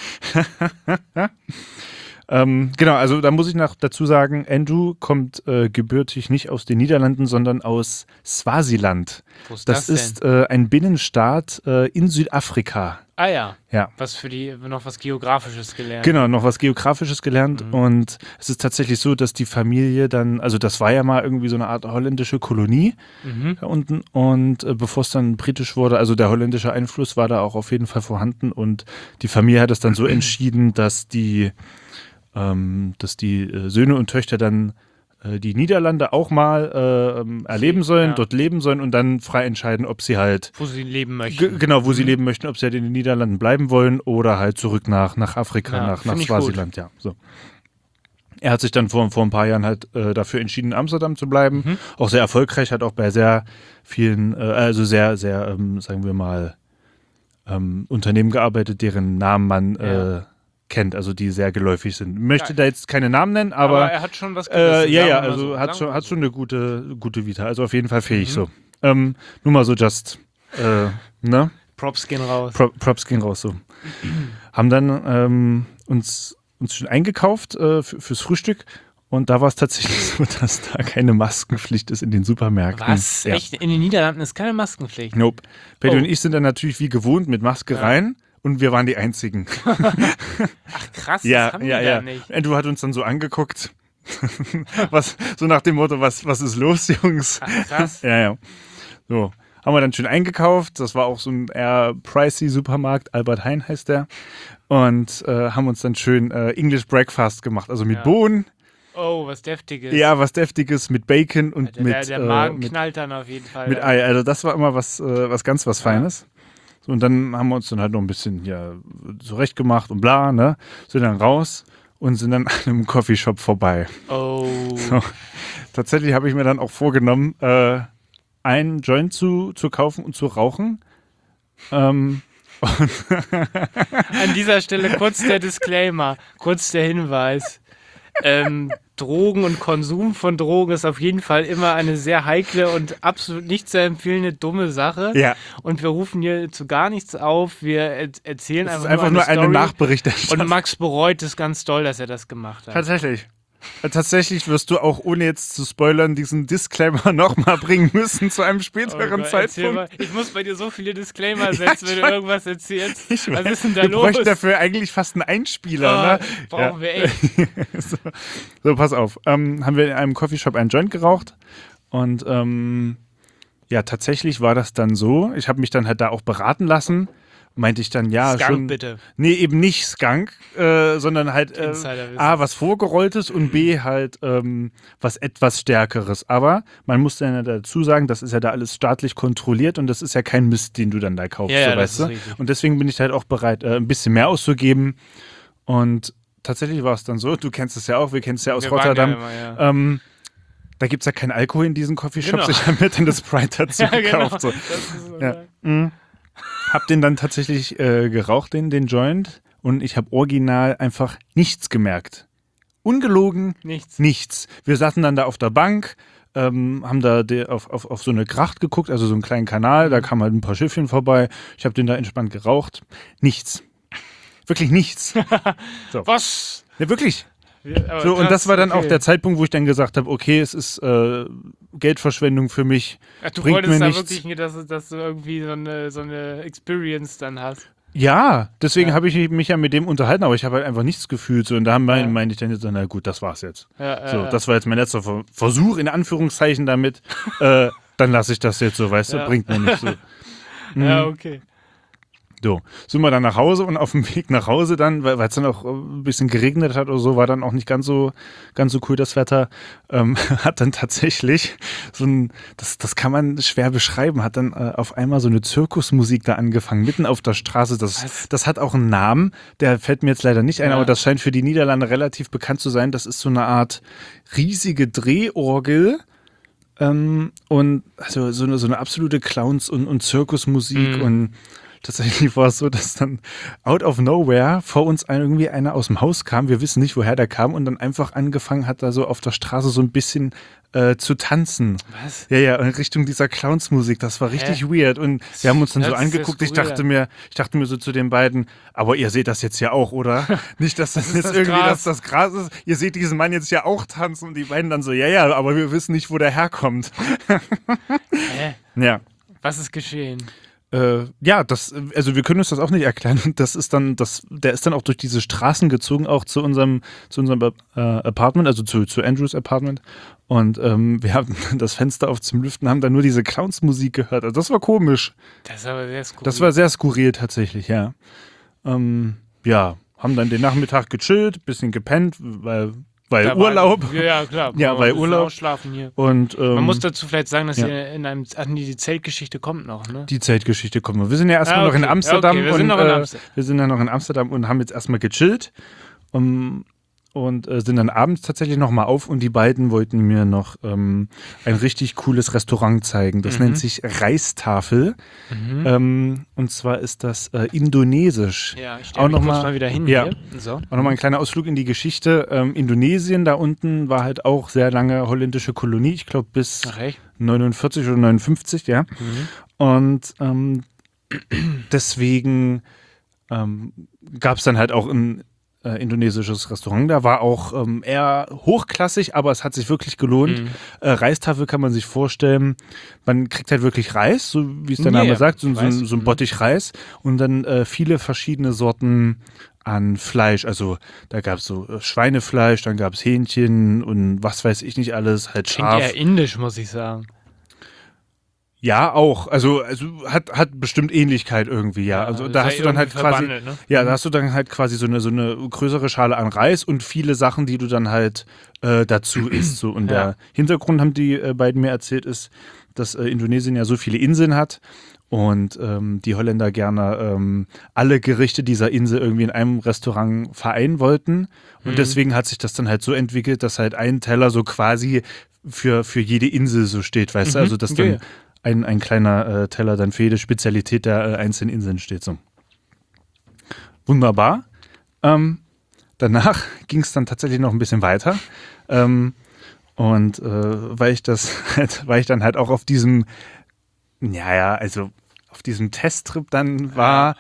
S2: Genau, also da muss ich noch dazu sagen, Andrew kommt gebürtig nicht aus den Niederlanden, sondern aus Swasiland.
S1: Wo ist
S2: Das
S1: das
S2: ist ein Binnenstaat in Südafrika.
S1: Ah ja.
S2: Ja.
S1: Was für die, noch was Geografisches gelernt.
S2: Genau, noch was Geografisches gelernt und es ist tatsächlich so, dass die Familie dann, also das war ja mal irgendwie so eine Art holländische Kolonie da unten und bevor es dann britisch wurde, also der holländische Einfluss war da auch auf jeden Fall vorhanden und die Familie hat es dann so entschieden, dass die Söhne und Töchter dann die Niederlande auch mal erleben sollen,
S1: ja.
S2: dort leben sollen und dann frei entscheiden, ob sie halt
S1: Wo sie leben möchten.
S2: Genau, wo sie leben möchten, ob sie halt in den Niederlanden bleiben wollen oder halt zurück nach Afrika,
S1: Ja,
S2: nach
S1: find ich
S2: Swasiland, ja. So. Er hat sich dann vor ein paar Jahren halt dafür entschieden, in Amsterdam zu bleiben. Auch sehr erfolgreich, hat auch bei sehr vielen, also sehr, sehr, sagen wir mal, Unternehmen gearbeitet, deren Namen man kennt, also die sehr geläufig sind. Möchte da jetzt keine Namen nennen, aber
S1: er hat schon was gerissen.
S2: ja,
S1: sagen wir mal
S2: also
S1: so.
S2: hat
S1: Sagen wir
S2: schon eine gute Vita, also auf jeden Fall fähig so. Nur mal so just, ne?
S1: Props gehen raus.
S2: Props gehen raus, so. Haben dann uns schon eingekauft fürs Frühstück. Und da war es tatsächlich so, dass da keine Maskenpflicht ist in den Supermärkten.
S1: Was?
S2: Ja.
S1: Echt? In den Niederlanden ist keine Maskenpflicht?
S2: Nope. Patty und ich sind dann natürlich wie gewohnt mit Maske rein und wir waren die Einzigen.
S1: Ach krass, das haben die da nicht.
S2: Andrew hat uns dann so angeguckt. So nach dem Motto, was ist los, Jungs?
S1: Ach, krass.
S2: Ja. So, haben wir dann schön eingekauft. Das war auch so ein eher pricey Supermarkt. Albert Heijn heißt der. Und haben uns dann schön English Breakfast gemacht. Also mit Bohnen.
S1: Oh, was Deftiges.
S2: Ja, was Deftiges mit Bacon und mit
S1: der Magen knallt dann auf jeden Fall.
S2: Mit Ei. Also das war immer was Feines. So, und dann haben wir uns dann halt noch ein bisschen zurechtgemacht und bla, ne? Sind dann raus und sind dann an einem Coffeeshop vorbei.
S1: Oh.
S2: So. Tatsächlich habe ich mir dann auch vorgenommen, einen Joint zu kaufen und zu rauchen.
S1: An dieser Stelle kurz der Disclaimer, kurz der Hinweis. Drogen und Konsum von Drogen ist auf jeden Fall immer eine sehr heikle und absolut nicht zu empfehlende dumme Sache.
S2: Ja.
S1: Und wir rufen hier zu gar nichts auf. Wir erzählen
S2: Das ist
S1: einfach
S2: nur eine
S1: Story.
S2: Nachberichterstattung.
S1: Und Max bereut es ganz doll, dass er das gemacht hat.
S2: Tatsächlich. Tatsächlich wirst du auch, ohne jetzt zu spoilern, diesen Disclaimer nochmal bringen müssen zu einem späteren Zeitpunkt.
S1: Ich muss bei dir so viele Disclaimer setzen, wenn du irgendwas erzählst. Was ist denn da
S2: wir
S1: los?
S2: bräuchten dafür eigentlich fast einen Einspieler. Ne?
S1: Brauchen wir echt.
S2: So, pass auf. Haben wir in einem Coffeeshop einen Joint geraucht und tatsächlich war das dann so. Ich habe mich dann halt da auch beraten lassen. Meinte ich dann, ja,
S1: Skunk
S2: schon.
S1: bitte.
S2: Nee, eben nicht Skunk, sondern halt A, was Vorgerolltes und B, halt was etwas Stärkeres. Aber man muss dann dazu sagen, das ist ja da alles staatlich kontrolliert und das ist ja kein Mist, den du dann da kaufst,
S1: Ja,
S2: so, weißt du?
S1: richtig.
S2: Und deswegen bin ich halt auch bereit, ein bisschen mehr auszugeben. Und tatsächlich war es dann so, du kennst es ja auch, wir kennen es ja aus Rotterdam.
S1: Ja immer,
S2: Da gibt es ja keinen Alkohol in diesen Coffeeshops.
S1: Genau.
S2: Ich habe mir dann das Sprite dazu gekauft. So.
S1: Das ist so
S2: Ja.
S1: geil.
S2: Hab den dann tatsächlich geraucht, den Joint. Und ich habe original einfach nichts gemerkt. Ungelogen, nichts. Wir saßen dann da auf der Bank, haben da auf so eine Gracht geguckt, also so einen kleinen Kanal. Da kamen halt ein paar Schiffchen vorbei. Ich habe den da entspannt geraucht. Nichts. Wirklich nichts. So.
S1: Was?
S2: Ja, wirklich.
S1: So,
S2: und das war dann auch der Zeitpunkt, wo ich dann gesagt habe, okay, es ist Geldverschwendung für mich.
S1: Ach, du
S2: bringt
S1: wolltest
S2: mir
S1: da
S2: nichts.
S1: wirklich, dass du irgendwie so eine Experience dann hast.
S2: Ja, deswegen habe ich mich ja mit dem unterhalten, aber ich habe halt einfach nichts gefühlt. So, und da meinte ich dann jetzt, na gut, das war's jetzt. Das war jetzt mein letzter Versuch, in Anführungszeichen damit. Dann lasse ich das jetzt so, weißt du, bringt mir nichts so.
S1: Ja, okay.
S2: So, sind wir dann nach Hause und auf dem Weg nach Hause dann, weil es dann auch ein bisschen geregnet hat oder so, war dann auch nicht ganz so cool das Wetter, hat dann tatsächlich so ein, das kann man schwer beschreiben, hat dann auf einmal so eine Zirkusmusik da angefangen, mitten auf der Straße. Das hat auch einen Namen, der fällt mir jetzt leider nicht ein, aber das scheint für die Niederlande relativ bekannt zu sein. Das ist so eine Art riesige Drehorgel. Und also so eine absolute Clowns- und Zirkusmusik und tatsächlich war es so, dass dann out of nowhere vor uns irgendwie einer aus dem Haus kam. Wir wissen nicht, woher der kam und dann einfach angefangen hat, da so auf der Straße so ein bisschen zu tanzen.
S1: Was?
S2: Ja, in Richtung dieser Clownsmusik. Das war richtig weird. Und wir haben uns dann so angeguckt. Ich dachte mir so zu den beiden, aber ihr seht das jetzt ja auch, oder? Nicht, dass das jetzt irgendwie das Gras ist. Ihr seht diesen Mann jetzt ja auch tanzen. Und die beiden dann so, ja, aber wir wissen nicht, wo der herkommt.
S1: Hä?
S2: Ja.
S1: Was ist geschehen?
S2: Also wir können uns das auch nicht erklären. Das ist dann, der ist dann auch durch diese Straßen gezogen, auch zu unserem Apartment, also zu Andrews Apartment. Und wir haben das Fenster auf zum Lüften, haben dann nur diese Clowns-Musik gehört. Also das war komisch.
S1: Das war sehr skurril.
S2: Das war sehr skurril tatsächlich, ja. Haben dann den Nachmittag gechillt, bisschen gepennt, weil Urlaub.
S1: Ja, klar.
S2: Ja, weil Urlaub.
S1: Ausschlafen hier.
S2: Und,
S1: man muss dazu vielleicht sagen, dass ihr in einem. Ach nee, die Zeltgeschichte kommt noch, ne?
S2: Die Zeltgeschichte kommt noch. Wir sind ja erstmal noch in Amsterdam.
S1: Okay, wir sind
S2: ja noch in Amsterdam und haben jetzt erstmal gechillt. Und sind dann abends tatsächlich nochmal auf und die beiden wollten mir noch ein richtig cooles Restaurant zeigen. Das nennt sich Reistafel. Und zwar ist das indonesisch.
S1: Ja, ich stelle mich kurz mal wieder hin hier. So.
S2: Auch nochmal ein kleiner Ausflug in die Geschichte. Indonesien da unten war halt auch sehr lange holländische Kolonie. Ich glaube bis 49 oder 59, ja. Und deswegen gab es dann halt auch ein indonesisches Restaurant. Da war auch eher hochklassig, aber es hat sich wirklich gelohnt. Reistafel kann man sich vorstellen, man kriegt halt wirklich Reis, so wie es der Name sagt, so ein Bottich Reis und dann viele verschiedene Sorten an Fleisch. Also da gab es so Schweinefleisch, dann gab es Hähnchen und was weiß ich nicht alles, halt
S1: Klingt
S2: scharf.
S1: eher indisch, muss ich sagen.
S2: Ja, auch. Also hat bestimmt Ähnlichkeit irgendwie, ja. Also da hast du dann halt quasi,
S1: ne?
S2: ja, da hast du dann halt quasi so eine größere Schale an Reis und viele Sachen, die du dann halt dazu isst. So. Und der Hintergrund, haben die beiden mir erzählt, ist, dass Indonesien ja so viele Inseln hat und die Holländer gerne alle Gerichte dieser Insel irgendwie in einem Restaurant vereinen wollten. Und deswegen hat sich das dann halt so entwickelt, dass halt ein Teller so quasi für jede Insel so steht, weißt du? Also dass dann ein kleiner Teller dann für jede Spezialität der einzelnen Inseln steht. So. Wunderbar. Danach ging es dann tatsächlich noch ein bisschen weiter. Weil ich dann halt auch auf diesem, also auf diesem Testtrip dann war,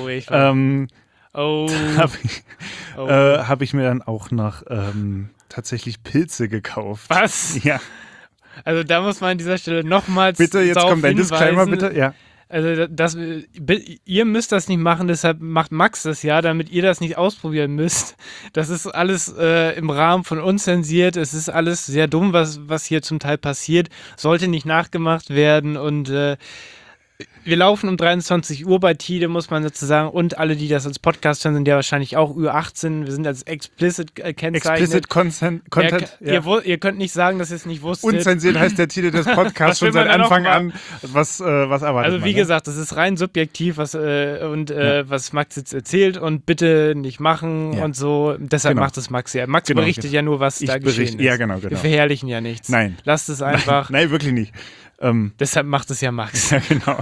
S2: habe ich mir dann auch noch tatsächlich Pilze gekauft.
S1: Was?
S2: Ja.
S1: Also da muss man an dieser Stelle nochmals
S2: bitte, jetzt kommt dein Disclaimer, bitte. Ja.
S1: Also ihr müsst das nicht machen, deshalb macht Max das ja, damit ihr das nicht ausprobieren müsst. Das ist alles im Rahmen von unzensiert. Es ist alles sehr dumm, was hier zum Teil passiert. Sollte nicht nachgemacht werden und wir laufen um 23 Uhr bei Tide, muss man dazu sagen. Und alle, die das als Podcast hören, sind ja wahrscheinlich auch Ü18. Wir sind als explicit kennzeichnet.
S2: Explicit Content.
S1: Ihr könnt nicht sagen, dass ihr es nicht wusstet.
S2: Unzensiert heißt der Titel des Podcasts schon seit Anfang an. Was erwartet man?
S1: Also wie gesagt, das ist rein subjektiv, was Max jetzt erzählt und bitte nicht machen und so. Deshalb macht es Max ja. Max berichtet ja nur, was da geschehen ist.
S2: Ja, genau.
S1: Wir verherrlichen ja nichts.
S2: Nein.
S1: Lasst es einfach.
S2: Nein, wirklich nicht.
S1: Deshalb macht es ja Max.
S2: Ja, genau.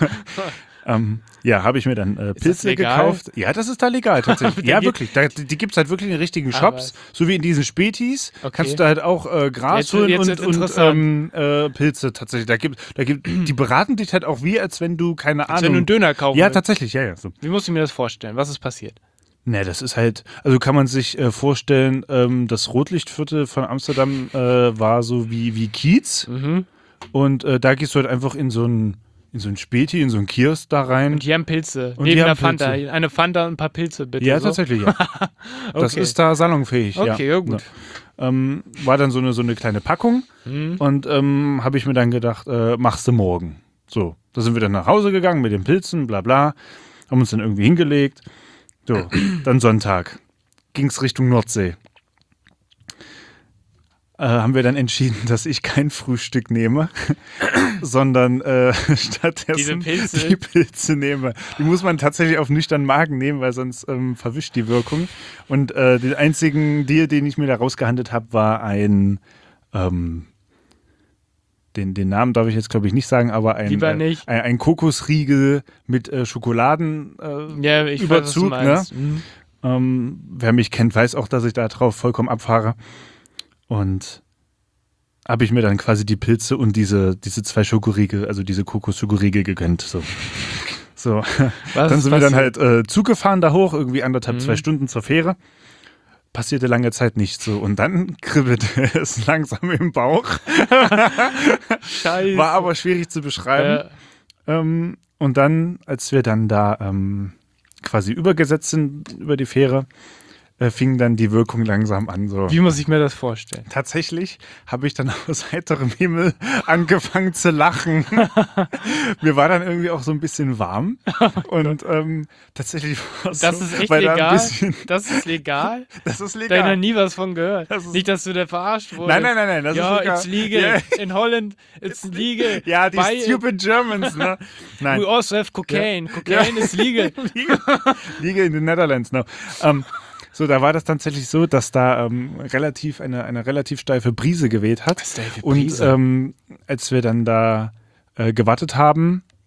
S2: Habe ich mir dann Pilze gekauft. Ja, das ist da legal tatsächlich. Ja, wirklich. Die gibt es halt wirklich in richtigen Shops. So wie in diesen Spätis. Okay. Kannst du da halt auch Gras holen und Pilze tatsächlich. Die beraten dich halt auch wie, als wenn du, keine Ahnung.
S1: Als wenn du einen Döner kaufen
S2: willst. Tatsächlich. Ja. So.
S1: Wie musst du mir das vorstellen? Was ist passiert?
S2: Ne, das ist halt, also kann man sich vorstellen, das Rotlichtviertel von Amsterdam war so wie Kiez. Und da gehst du halt einfach in so ein Späti, in so einen Kiosk da rein.
S1: Und die haben Pilze. Neben der Fanta. Eine Fanta und ein paar Pilze, bitte.
S2: Ja, tatsächlich, ja. Okay. Das ist da salonfähig,
S1: Okay, ja gut.
S2: Ja. War dann so eine kleine Packung und habe ich mir dann gedacht, machst du morgen. So, da sind wir dann nach Hause gegangen mit den Pilzen, bla bla, haben uns dann irgendwie hingelegt. So, dann Sonntag. Ging's Richtung Nordsee. Haben wir dann entschieden, dass ich kein Frühstück nehme, sondern stattdessen die Pilze nehme. Die muss man tatsächlich auf nüchternen Magen nehmen, weil sonst verwischt die Wirkung. Und den einzigen Deal, den ich mir da rausgehandelt habe, war ein den Namen darf ich jetzt, glaube ich, nicht sagen, aber ein Kokosriegel mit Schokoladenüberzug. Wer mich kennt, weiß auch, dass ich da drauf vollkommen abfahre. Und habe ich mir dann quasi die Pilze und diese 2 Schokoriegel, also diese Kokos-Schokoriegel gegönnt. So. Dann sind wir dann halt Zug gefahren da hoch, irgendwie 1,5-2 Stunden zur Fähre. Passierte lange Zeit nicht so. Und dann kribbelte es langsam im Bauch.
S1: Scheiße.
S2: War aber schwierig zu beschreiben. Und dann, als wir dann da quasi übergesetzt sind über die Fähre, fing dann die Wirkung langsam an. So.
S1: Wie muss ich mir das vorstellen?
S2: Tatsächlich habe ich dann aus heiterem Himmel angefangen zu lachen. Mir war dann irgendwie auch so ein bisschen warm. Und tatsächlich war es
S1: das ist echt legal? Das ist legal?
S2: Das ist legal.
S1: Da habe ich noch nie was von gehört. Nicht, dass du da verarscht wurdest.
S2: Nein. Das ist legal.
S1: It's legal. Yeah. In Holland, it's legal.
S2: Ja, die stupid Germans, ne? Nein.
S1: We also have cocaine. Cocaine is legal.
S2: Legal in the Netherlands, no. So, da war das tatsächlich so, dass da eine relativ steife Brise geweht hat.
S1: Steife Brise.
S2: Und als wir dann da gewartet haben,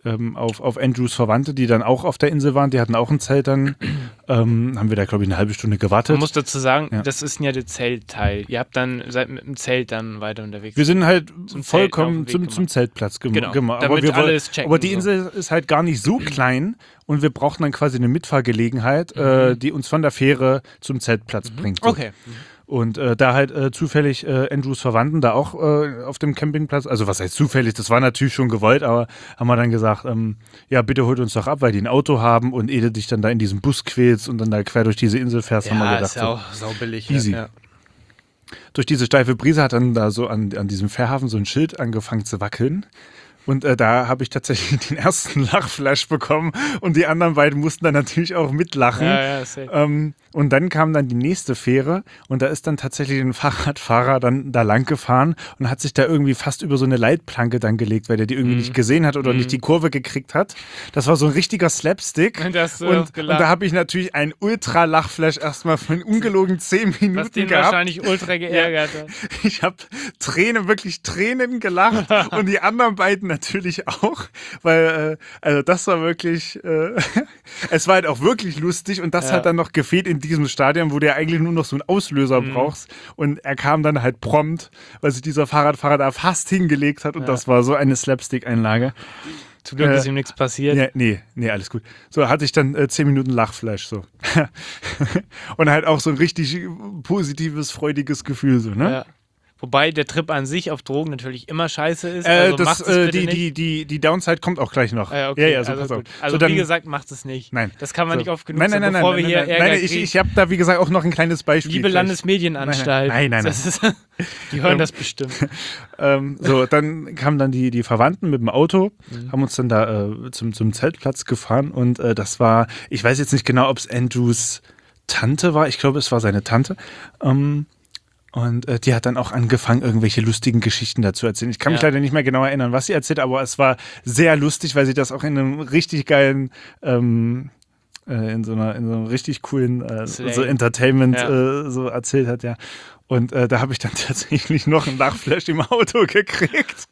S2: auf Andrews Verwandte, die dann auch auf der Insel waren. Die hatten auch ein Zelt dann. Haben wir da, glaube ich, eine halbe Stunde gewartet.
S1: Man muss dazu sagen, das ist ja der Zeltteil. Ihr seid mit dem Zelt dann weiter unterwegs.
S2: Wir sind halt vollkommen zum Zeltplatz gemacht. Aber die Insel ist halt gar nicht so klein und wir brauchten dann quasi eine Mitfahrgelegenheit, die uns von der Fähre zum Zeltplatz bringt. So.
S1: Okay.
S2: Und da halt zufällig Andrews Verwandten da auch auf dem Campingplatz, also was heißt zufällig, das war natürlich schon gewollt, aber haben wir dann gesagt, ja bitte holt uns doch ab, weil die ein Auto haben und ehe du dich dann da in diesem Bus quälst und dann da quer durch diese Insel fährst, haben wir gedacht,
S1: ist ja auch saubillig.
S2: Easy.
S1: Ja.
S2: Durch diese steife Brise hat dann da so an diesem Fährhafen so ein Schild angefangen zu wackeln. Und da habe ich tatsächlich den ersten Lachflash bekommen und die anderen beiden mussten dann natürlich auch mitlachen. Und dann kam dann die nächste Fähre und da ist dann tatsächlich ein Fahrradfahrer dann da lang gefahren und hat sich da irgendwie fast über so eine Leitplanke dann gelegt, weil der die irgendwie nicht gesehen hat oder nicht die Kurve gekriegt hat. Das war so ein richtiger Slapstick. Und da habe ich natürlich einen Ultra-Lachflash erstmal von ungelogen 10 Minuten
S1: was den
S2: gehabt.
S1: Wahrscheinlich ultra geärgert hat.
S2: Ich habe wirklich Tränen gelacht und die anderen beiden natürlich auch, weil also das war wirklich, es war halt auch wirklich lustig und das hat dann noch gefehlt in diesem Stadion, wo du ja eigentlich nur noch so einen Auslöser brauchst und er kam dann halt prompt, weil sich dieser Fahrradfahrer da fast hingelegt hat und das war so eine Slapstick-Einlage.
S1: Zum Glück ist ihm nichts passiert.
S2: Ja, nee, alles gut. So hatte ich dann 10 Minuten Lachflash so. Und halt auch so ein richtig positives, freudiges Gefühl so, ne?
S1: Ja. Wobei der Trip an sich auf Drogen natürlich immer scheiße ist. Also
S2: die Downside kommt auch gleich noch.
S1: Okay,
S2: ja, so
S1: also
S2: pass auf.
S1: gut. Also
S2: so
S1: wie gesagt, macht es nicht.
S2: Nein.
S1: Das kann man nicht oft genug
S2: nein,
S1: sagen, bevor wir hier Ärger kriegen.
S2: Ich habe da, wie gesagt, auch noch ein kleines Beispiel.
S1: Liebe Landesmedienanstalt.
S2: Nein.
S1: Die hören das bestimmt.
S2: So, dann kamen dann die Verwandten mit dem Auto, haben uns dann da zum Zeltplatz gefahren und das war, ich weiß jetzt nicht genau, ob es Andrews Tante war. Ich glaube, es war seine Tante. Und die hat dann auch angefangen, irgendwelche lustigen Geschichten dazu erzählen. Ich kann mich leider nicht mehr genau erinnern, was sie erzählt, aber es war sehr lustig, weil sie das auch in einem richtig geilen, in so einem richtig coolen so Entertainment so erzählt hat, ja. Und da habe ich dann tatsächlich noch einen Lachflash im Auto gekriegt.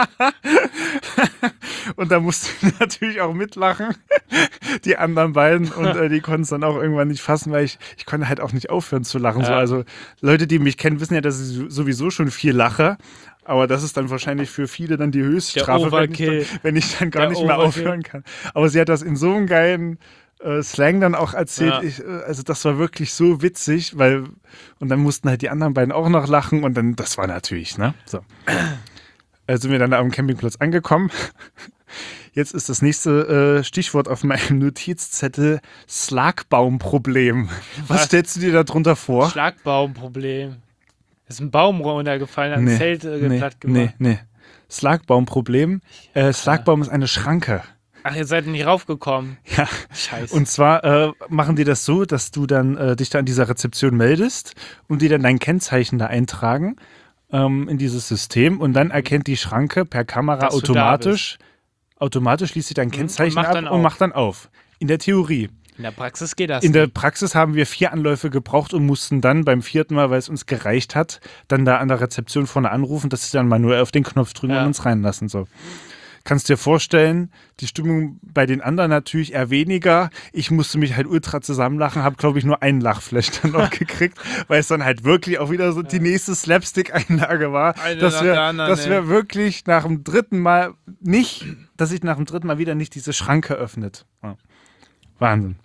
S2: Und da musste ich natürlich auch mitlachen, die anderen beiden. Und die konnten es dann auch irgendwann nicht fassen, weil ich konnte halt auch nicht aufhören zu lachen. Ja. So, also Leute, die mich kennen, wissen ja, dass ich sowieso schon viel lache. Aber das ist dann wahrscheinlich für viele dann die Höchststrafe, wenn ich dann gar nicht mehr aufhören kann. Aber sie hat das in so einem geilen Slang dann auch erzählt. Ja. Also das war wirklich so witzig, und dann mussten halt die anderen beiden auch noch lachen und dann, das war natürlich, ne? So. Sind wir dann da am Campingplatz angekommen. Jetzt ist das nächste Stichwort auf meinem Notizzettel Schlagbaumproblem. Was stellst du dir da drunter vor?
S1: Schlagbaumproblem. Ist ein Baum runtergefallen, hat ein Zelt platt gemacht.
S2: Nee. Schlagbaumproblem. Schlagbaum ist eine Schranke.
S1: Ach, ihr seid nicht raufgekommen.
S2: Ja.
S1: Scheiße.
S2: Und zwar machen die das so, dass du dann dich da an dieser Rezeption meldest und die dann dein Kennzeichen da eintragen in dieses System und dann erkennt die Schranke per Kamera automatisch liest sie dein Kennzeichen ab und macht dann auf. In der Theorie.
S1: In der Praxis geht das
S2: nicht. In der Praxis haben wir 4 Anläufe gebraucht und mussten dann beim 4. Mal, weil es uns gereicht hat, dann da an der Rezeption vorne anrufen, dass sie dann manuell auf den Knopf drücken und uns reinlassen. So. Kannst dir vorstellen, die Stimmung bei den anderen natürlich eher weniger. Ich musste mich halt ultra zusammenlachen, habe, glaube ich, nur einen Lachflash dann noch gekriegt, weil es dann halt wirklich auch wieder so die nächste Slapstick-Einlage war, dass wir wirklich nach dem 3. Mal dass sich nach dem 3. Mal wieder nicht diese Schranke öffnet. Ja. Wahnsinn.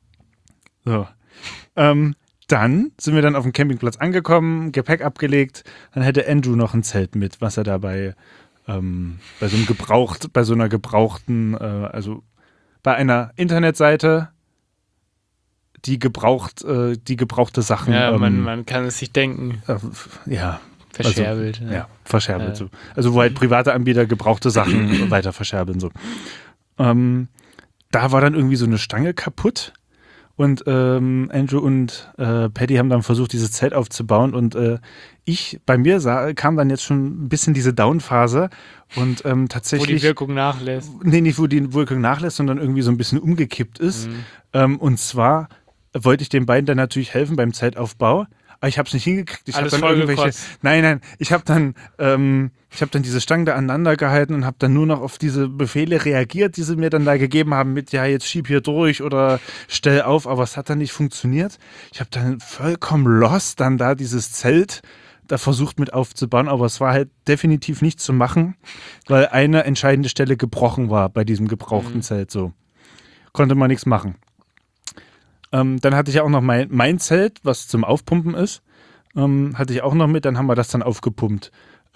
S2: So. Dann sind wir dann auf dem Campingplatz angekommen, Gepäck abgelegt, dann hätte Andrew noch ein Zelt mit, was er dabei bei so einer gebrauchten, also bei einer Internetseite, die gebrauchte Sachen.
S1: Ja, man kann es sich denken. Verscherbelt.
S2: Also, verscherbelt. So. Also wo halt private Anbieter gebrauchte Sachen weiter verscherbeln. So. Da war dann irgendwie so eine Stange kaputt. Und Andrew und Paddy haben dann versucht, dieses Zelt aufzubauen. Und bei mir kam dann jetzt schon ein bisschen diese Down-Phase. Und tatsächlich.
S1: Wo die Wirkung nachlässt.
S2: Nee, nicht wo die Wirkung nachlässt, sondern irgendwie so ein bisschen umgekippt ist. Und zwar wollte ich den beiden dann natürlich helfen beim Zeltaufbau. Aber ich habe es nicht hingekriegt. Ich habe
S1: Alles
S2: dann
S1: voll
S2: irgendwelche.
S1: gekotzt.
S2: Nein, ich habe dann diese Stangen da aneinander gehalten und habe dann nur noch auf diese Befehle reagiert, die sie mir dann da gegeben haben mit, ja, jetzt schieb hier durch oder stell auf, aber es hat dann nicht funktioniert. Ich habe dann vollkommen lost dann da dieses Zelt da versucht mit aufzubauen, aber es war halt definitiv nicht zu machen, weil eine entscheidende Stelle gebrochen war bei diesem gebrauchten Zelt so. Konnte man nichts machen. Dann hatte ich ja auch noch mein Zelt, was zum Aufpumpen ist, hatte ich auch noch mit, dann haben wir das dann aufgepumpt.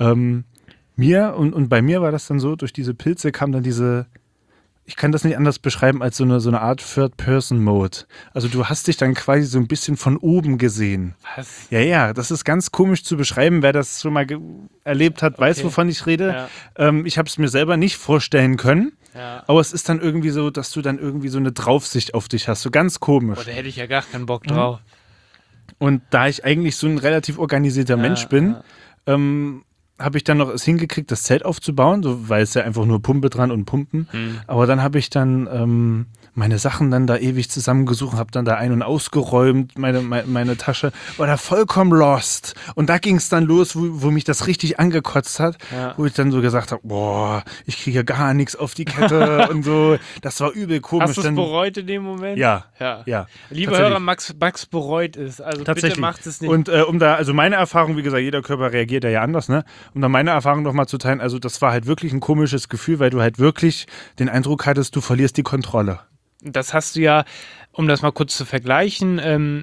S2: Bei mir war das dann so, durch diese Pilze kam dann ich kann das nicht anders beschreiben als so eine Art Third-Person-Mode. Also du hast dich dann quasi so ein bisschen von oben gesehen.
S1: Was?
S2: Ja, das ist ganz komisch zu beschreiben. Wer das schon mal erlebt hat, weiß, wovon ich rede.
S1: Ja.
S2: Ich habe es mir selber nicht vorstellen können.
S1: Ja.
S2: Aber es ist dann irgendwie so, dass du dann irgendwie so eine Draufsicht auf dich hast. So ganz komisch.
S1: Boah, da hätte ich ja gar keinen Bock drauf.
S2: Und da ich eigentlich so ein relativ organisierter Mensch bin, habe ich dann noch es hingekriegt, das Zelt aufzubauen, so, weil es ja einfach nur Pumpe dran und Pumpen. Aber dann habe ich dann meine Sachen dann da ewig zusammengesucht, habe dann da ein- und ausgeräumt, meine Tasche, war da vollkommen lost. Und da ging es dann los, wo mich das richtig angekotzt hat, wo ich dann so gesagt habe, boah, ich kriege ja gar nichts auf die Kette und so. Das war übel komisch.
S1: Hast du es bereut in dem Moment?
S2: Ja.
S1: Liebe Hörer, Max bereut es. Also bitte macht es nicht.
S2: Und also meine Erfahrung, wie gesagt, jeder Körper reagiert ja anders, ne? Um da meine Erfahrung noch mal zu teilen, also das war halt wirklich ein komisches Gefühl, weil du halt wirklich den Eindruck hattest, du verlierst die Kontrolle.
S1: Das hast du ja, um das mal kurz zu vergleichen,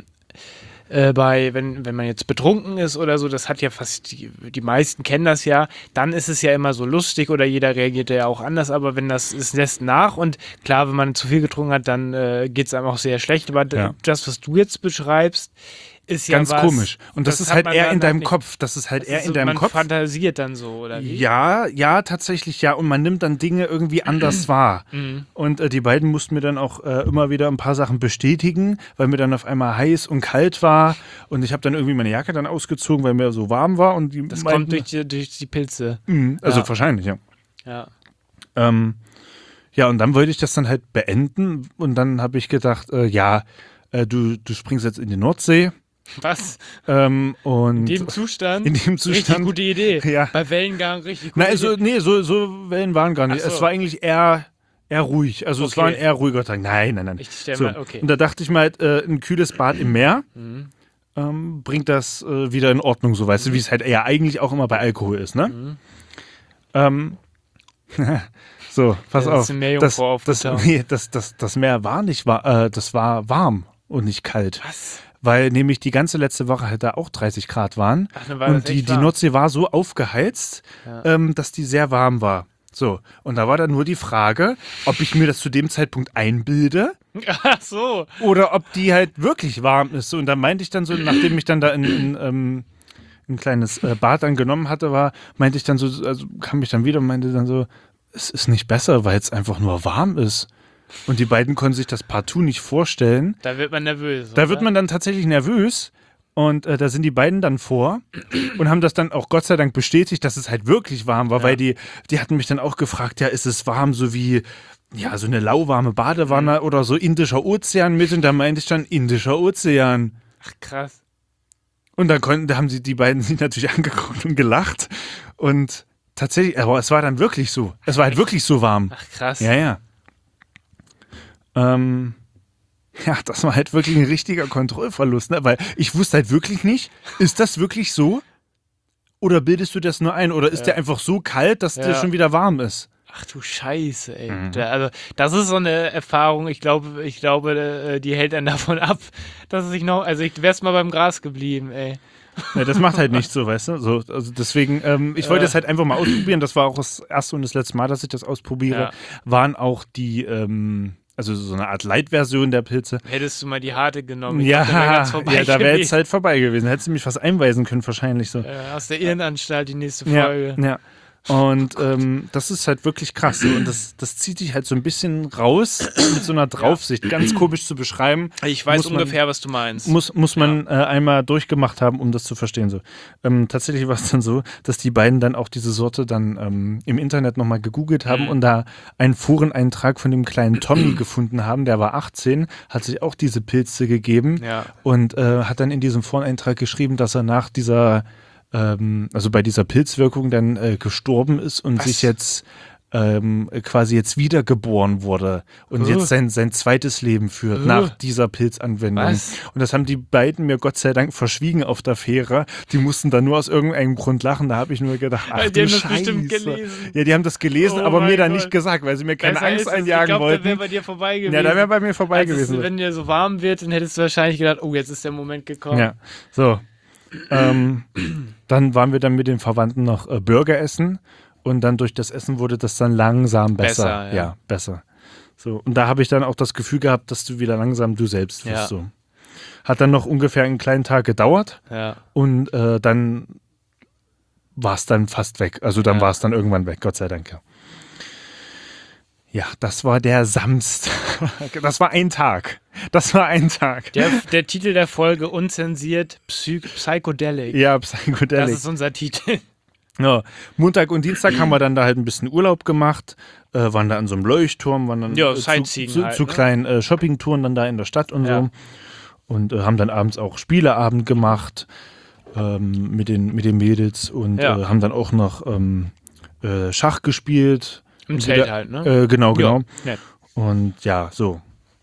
S1: wenn man jetzt betrunken ist oder so, das hat ja fast, die meisten kennen das ja, dann ist es ja immer so lustig oder jeder reagiert ja auch anders, aber wenn es lässt nach und klar, wenn man zu viel getrunken hat, dann geht es einem auch sehr schlecht, aber das, was du jetzt beschreibst, ist ja
S2: ganz
S1: was,
S2: komisch. Und das ist halt eher in deinem Kopf. Das ist halt eher in deinem Kopf.
S1: Man fantasiert dann so, oder wie?
S2: Ja, tatsächlich ja. Und man nimmt dann Dinge irgendwie anders wahr. Und die beiden mussten mir dann auch immer wieder ein paar Sachen bestätigen, weil mir dann auf einmal heiß und kalt war. Und ich habe dann irgendwie meine Jacke dann ausgezogen, weil mir so warm war. Und
S1: das kommt durch die Pilze.
S2: Also wahrscheinlich, ja.
S1: Ja.
S2: Und dann wollte ich das dann halt beenden. Und dann habe ich gedacht, du springst jetzt in die Nordsee.
S1: Was?
S2: Und
S1: in dem Zustand? Richtig gute Idee.
S2: Ja.
S1: Bei Wellengang richtig gute
S2: Idee. So Wellen waren gar nicht.
S1: So.
S2: Es war eigentlich eher ruhig. Also es war ein eher ruhiger Tag. Nein.
S1: Ich stell mal, okay.
S2: Und da dachte ich mal, halt, ein kühles Bad im Meer bringt das wieder in Ordnung, so weißt du, wie es halt eher eigentlich auch immer bei Alkohol ist, ne? So, pass auf. Das Meer war nicht das war warm und nicht kalt.
S1: Was?
S2: Weil nämlich die ganze letzte Woche halt da auch 30 Grad waren. Und die Nordsee war so aufgeheizt, dass die sehr warm war. So, und da war dann nur die Frage, ob ich mir das zu dem Zeitpunkt einbilde.
S1: Ach so.
S2: Oder ob die halt wirklich warm ist. So, und da meinte ich dann so, nachdem ich dann da ein kleines Bad dann genommen hatte, meinte ich dann so, also kam ich dann wieder und meinte dann so, es ist nicht besser, weil es einfach nur warm ist. Und die beiden konnten sich das partout nicht vorstellen.
S1: Da wird man nervös.
S2: Da wird man dann tatsächlich nervös. Und da sind die beiden dann vor und haben das dann auch Gott sei Dank bestätigt, dass es halt wirklich warm war, weil die hatten mich dann auch gefragt, ja, ist es warm so wie, ja, so eine lauwarme Badewanne oder so Indischer Ozean mit? Und da meinte ich dann, Indischer Ozean.
S1: Ach, krass.
S2: Und da haben die beiden sich natürlich angeguckt und gelacht. Und tatsächlich, aber es war dann wirklich so. Es war halt wirklich so warm.
S1: Ach, krass.
S2: Ja. Ja, das war halt wirklich ein richtiger Kontrollverlust, ne? Weil ich wusste halt wirklich nicht, ist das wirklich so? Oder bildest du das nur ein? Oder ist der einfach so kalt, dass der schon wieder warm ist?
S1: Ach du Scheiße, ey. Also, das ist so eine Erfahrung, ich glaube, die hält einen davon ab, dass es sich noch, also ich wär's mal beim Gras geblieben, ey.
S2: Ja, das macht halt nicht so, weißt du? So, also deswegen, ich wollte es halt einfach mal ausprobieren. Das war auch das erste und das letzte Mal, dass ich das ausprobiere. Waren auch die, also so eine Art Light-Version der Pilze.
S1: Hättest du mal die harte genommen,
S2: da wäre
S1: gewesen.
S2: jetzt halt vorbei gewesen. Hättest du mich was einweisen können, wahrscheinlich so.
S1: Aus der Irrenanstalt die nächste Folge.
S2: Ja. Und das ist halt wirklich krass. Und das zieht dich halt so ein bisschen raus mit so einer Draufsicht. Ganz komisch zu beschreiben.
S1: Ich weiß ungefähr, was du meinst.
S2: Muss man einmal durchgemacht haben, um das zu verstehen. So. Tatsächlich war es dann so, dass die beiden dann auch diese Sorte dann im Internet nochmal gegoogelt haben und da einen Foreneintrag von dem kleinen Tommy gefunden haben. Der war 18, hat sich auch diese Pilze gegeben und hat dann in diesem Foreneintrag geschrieben, dass er nach dieser also bei dieser Pilzwirkung dann gestorben ist und sich jetzt quasi jetzt wiedergeboren wurde und jetzt sein zweites Leben führt nach dieser Pilzanwendung.
S1: Was?
S2: Und das haben die beiden mir Gott sei Dank verschwiegen auf der Fähre. Die mussten da nur aus irgendeinem Grund lachen. Da habe ich nur gedacht, ach
S1: Die
S2: du
S1: haben das
S2: Scheiße.
S1: bestimmt gelesen.
S2: Ja, die haben das gelesen, aber mir dann nicht gesagt, weil sie mir keine Angst einjagen wollten.
S1: Da wäre bei dir vorbei gewesen.
S2: Ja, da wäre bei mir vorbei gewesen.
S1: Wenn dir so warm wird, dann hättest du wahrscheinlich gedacht, oh, jetzt ist der Moment gekommen.
S2: Ja, so. Dann waren wir dann mit den Verwandten noch Burger essen und dann durch das Essen wurde das dann langsam besser. Ja, besser. So, und da habe ich dann auch das Gefühl gehabt, dass du wieder langsam du selbst wirst.
S1: Ja.
S2: So. Hat dann noch ungefähr einen kleinen Tag gedauert und dann war es dann fast weg. Also dann war es dann irgendwann weg, Gott sei Dank. Ja, das war der Samstag. Das war ein Tag.
S1: Der Titel der Folge, unzensiert, Psychedelic.
S2: Ja, Psychedelic.
S1: Das ist unser Titel.
S2: Ja, Montag und Dienstag haben wir dann da halt ein bisschen Urlaub gemacht, waren da an so einem Leuchtturm, waren dann zu kleinen Shoppingtouren dann da in der Stadt und so. Und haben dann abends auch Spieleabend gemacht mit den Mädels und haben dann auch noch Schach gespielt.
S1: Im Zelt halt, ne?
S2: Genau.
S1: Ja.
S2: Und ja, so.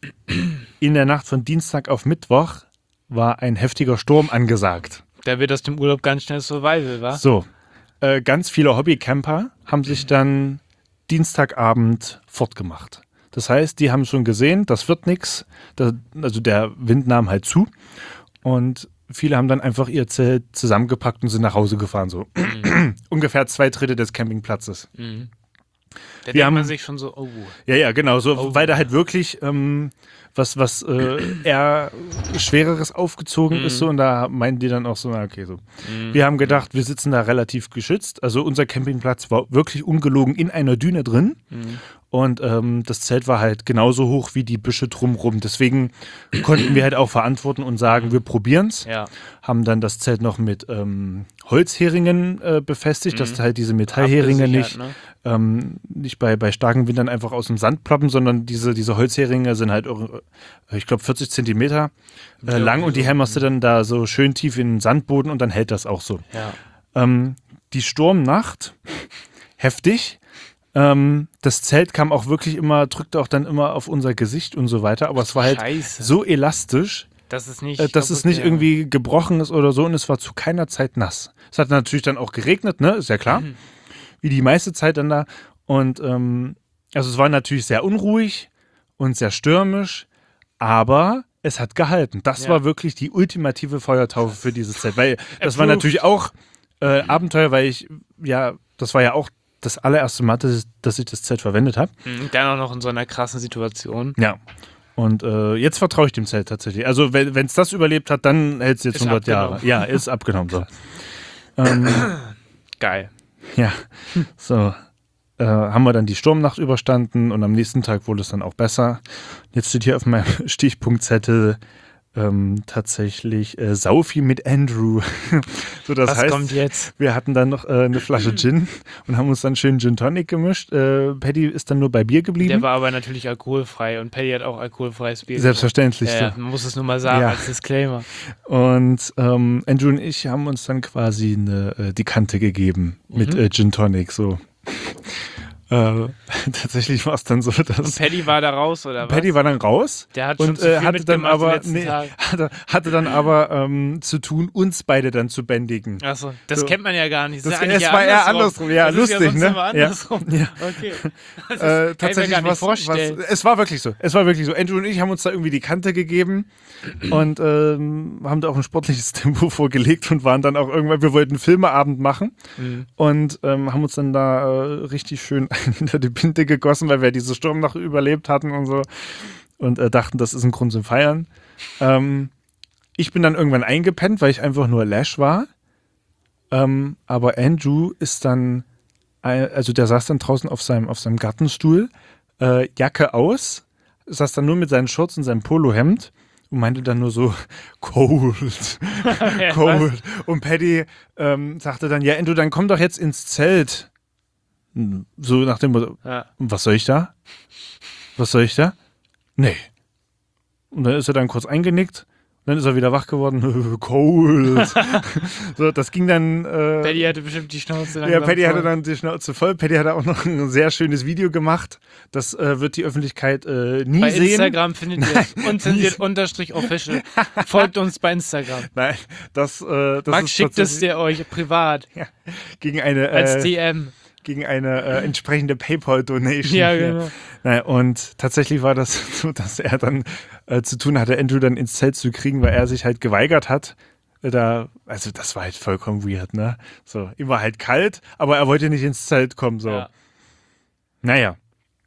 S2: In der Nacht von Dienstag auf Mittwoch war ein heftiger Sturm angesagt.
S1: Da wird aus dem Urlaub ganz schnell Survival, wa?
S2: So. Ganz viele Hobbycamper haben sich dann Dienstagabend fortgemacht. Das heißt, die haben schon gesehen, das wird nichts. Also der Wind nahm halt zu. Und viele haben dann einfach ihr Zelt zusammengepackt und sind nach Hause gefahren. So ungefähr 2/3 des Campingplatzes.
S1: Mhm. Da denkt man sich schon so, oh.
S2: Ja, genau, so, weil da halt wirklich was eher Schwereres aufgezogen ist so und da meinen die dann auch so, okay, so. Wir haben gedacht, wir sitzen da relativ geschützt, also unser Campingplatz war wirklich ungelogen in einer Düne drin und das Zelt war halt genauso hoch wie die Büsche drumrum, deswegen konnten wir halt auch verantworten und sagen, wir probieren's, haben dann das Zelt noch mit Holzheringen befestigt, dass halt diese Metallheringe nicht bei starken Windern einfach aus dem Sand ploppen, sondern diese Holzheringe sind halt, ich glaube, 40 Zentimeter lang und die hämmerst du dann da so schön tief in den Sandboden und dann hält das auch so.
S1: Ja.
S2: Die Sturmnacht, heftig. Das Zelt kam auch wirklich drückte auch dann immer auf unser Gesicht und so weiter, aber es war halt so elastisch, dass es nicht irgendwie gebrochen ist oder so und es war zu keiner Zeit nass. Es hat natürlich dann auch geregnet, ne, ist ja klar. Wie die meiste Zeit dann da. Und also es war natürlich sehr unruhig und sehr stürmisch, aber es hat gehalten. Das war wirklich die ultimative Feuertaufe für dieses Zelt. Weil das war natürlich auch Abenteuer, weil das war ja auch das allererste Mal, dass ich das Zelt verwendet habe.
S1: Dann auch noch in so einer krassen Situation.
S2: Ja. Und jetzt vertraue ich dem Zelt tatsächlich. Also wenn es das überlebt hat, dann hält es jetzt 100 Jahre. Ja, ist abgenommen. So.
S1: Geil.
S2: Ja, so haben wir dann die Sturmnacht überstanden und am nächsten Tag wurde es dann auch besser. Jetzt steht hier auf meinem Stichpunktzettel tatsächlich Saufi mit Andrew. So, das heißt,
S1: kommt jetzt?
S2: Wir hatten dann noch eine Flasche Gin und haben uns dann schön Gin Tonic gemischt. Paddy ist dann nur bei Bier geblieben.
S1: Der war aber natürlich alkoholfrei und Paddy hat auch alkoholfreies Bier.
S2: Selbstverständlich.
S1: Ja, man muss es nur mal sagen als Disclaimer.
S2: Und Andrew und ich haben uns dann quasi die Kante gegeben mit Gin Tonic. So. Tatsächlich war es dann so, dass...
S1: Und Paddy war da raus, oder was?
S2: Paddy war dann raus.
S1: Der hat schon zu viel
S2: hatte dann aber zu tun, uns beide dann zu bändigen.
S1: Achso, das kennt man ja gar nicht.
S2: Es war eher andersrum. Ja, das lustig,
S1: ist ja
S2: ne?
S1: andersrum.
S2: Ja.
S1: Okay.
S2: Tatsächlich
S1: kann ich mir gar nicht vorstellen.
S2: Es war wirklich so. Andrew und ich haben uns da irgendwie die Kante gegeben und haben da auch ein sportliches Tempo vorgelegt und waren dann auch irgendwann, wir wollten einen Filmeabend machen und haben uns dann da richtig schön hinter die Pinte gegossen, weil wir diese Sturmnacht überlebt hatten und so und dachten, das ist ein Grund zum Feiern. Ich bin dann irgendwann eingepennt, weil ich einfach nur Lash war. Aber Andrew ist dann also der saß dann draußen auf seinem Gartenstuhl, Jacke aus, saß dann nur mit seinen Shorts und seinem Polohemd und meinte dann nur so, cold, cold. Und Paddy sagte dann, ja, Endo, dann komm doch jetzt ins Zelt. So nach dem Motto, was soll ich da? Was soll ich da? Nee. Und dann ist er dann kurz eingenickt. Dann ist er wieder wach geworden. Cold. So, das ging dann.
S1: Paddy hatte bestimmt die Schnauze.
S2: Ja, Paddy hatte dann die Schnauze voll. Paddy hatte auch noch ein sehr schönes Video gemacht. Das wird die Öffentlichkeit nie
S1: bei
S2: sehen.
S1: Bei Instagram findet ihr es. Unzensiert_official. Folgt uns bei Instagram.
S2: Nein, das
S1: Max schickt es dir euch privat.
S2: Ja, gegen eine.
S1: Als DM.
S2: Gegen eine entsprechende PayPal-Donation.
S1: Ja, genau.
S2: Naja, und tatsächlich war das so, dass er dann zu tun hatte, Andrew dann ins Zelt zu kriegen, weil er sich halt geweigert hat. Also das war halt vollkommen weird, ne? So, ihm war halt kalt, aber er wollte nicht ins Zelt kommen. So. Ja. Naja.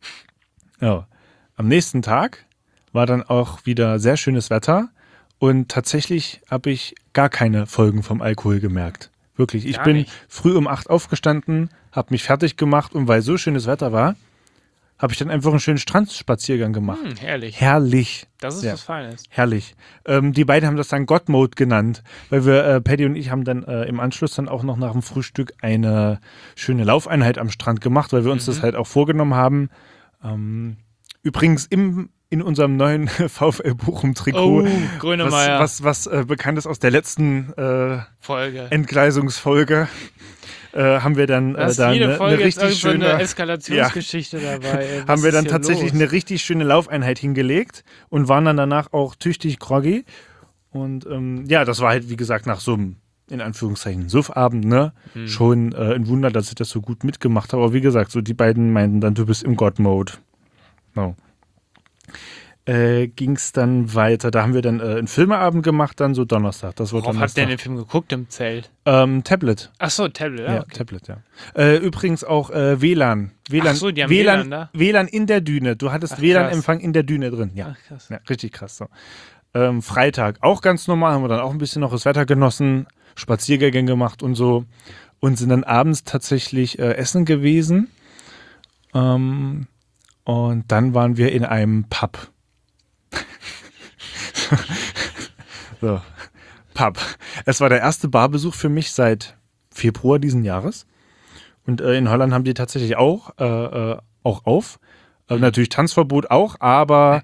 S2: Ja. Am nächsten Tag war dann auch wieder sehr schönes Wetter und tatsächlich habe ich gar keine Folgen vom Alkohol gemerkt. Wirklich. Ich bin früh um 8 aufgestanden, habe mich fertig gemacht und weil so schönes Wetter war, habe ich dann einfach einen schönen Strandspaziergang gemacht.
S1: Herrlich.
S2: Herrlich.
S1: Das ist was Feines.
S2: Herrlich. Die beiden haben das dann God Mode genannt, weil wir, Paddy und ich haben dann im Anschluss dann auch noch nach dem Frühstück eine schöne Laufeinheit am Strand gemacht, weil wir uns das halt auch vorgenommen haben. Übrigens in unserem neuen VfL Bochum-Trikot,
S1: Grönemeyer.
S2: was bekannt ist aus der letzten
S1: Folge.
S2: Entgleisungsfolge, haben wir dann da eine richtig schöne
S1: so eine Eskalationsgeschichte dabei.
S2: Haben wir dann tatsächlich eine richtig schöne Laufeinheit hingelegt und waren dann danach auch tüchtig groggy. Und das war halt, wie gesagt, nach so einem, in Anführungszeichen, Suffabend, ne? Schon ein Wunder, dass ich das so gut mitgemacht habe. Aber wie gesagt, so die beiden meinten dann, du bist im God-Mode. No. Ging es dann weiter. Da haben wir dann einen Filmeabend gemacht, dann so Donnerstag. Das war
S1: Worauf habt ihr den Film geguckt im Zelt?
S2: Tablet.
S1: Ach so, Tablet, ja.
S2: Okay. Tablet, ja. Übrigens auch WLAN.
S1: Ach so, die haben WLAN da?
S2: WLAN in der Düne. Du hattest WLAN-Empfang in der Düne drin. Ja.
S1: Ach, krass.
S2: Ja, richtig krass. So. Freitag auch ganz normal, haben wir dann auch ein bisschen noch das Wetter genossen, Spaziergänge gemacht und so und sind dann abends tatsächlich essen gewesen. Und dann waren wir in einem Pub. So, Pub. Es war der erste Barbesuch für mich seit Februar diesen Jahres. Und in Holland haben die tatsächlich auch auf. Natürlich Tanzverbot auch, aber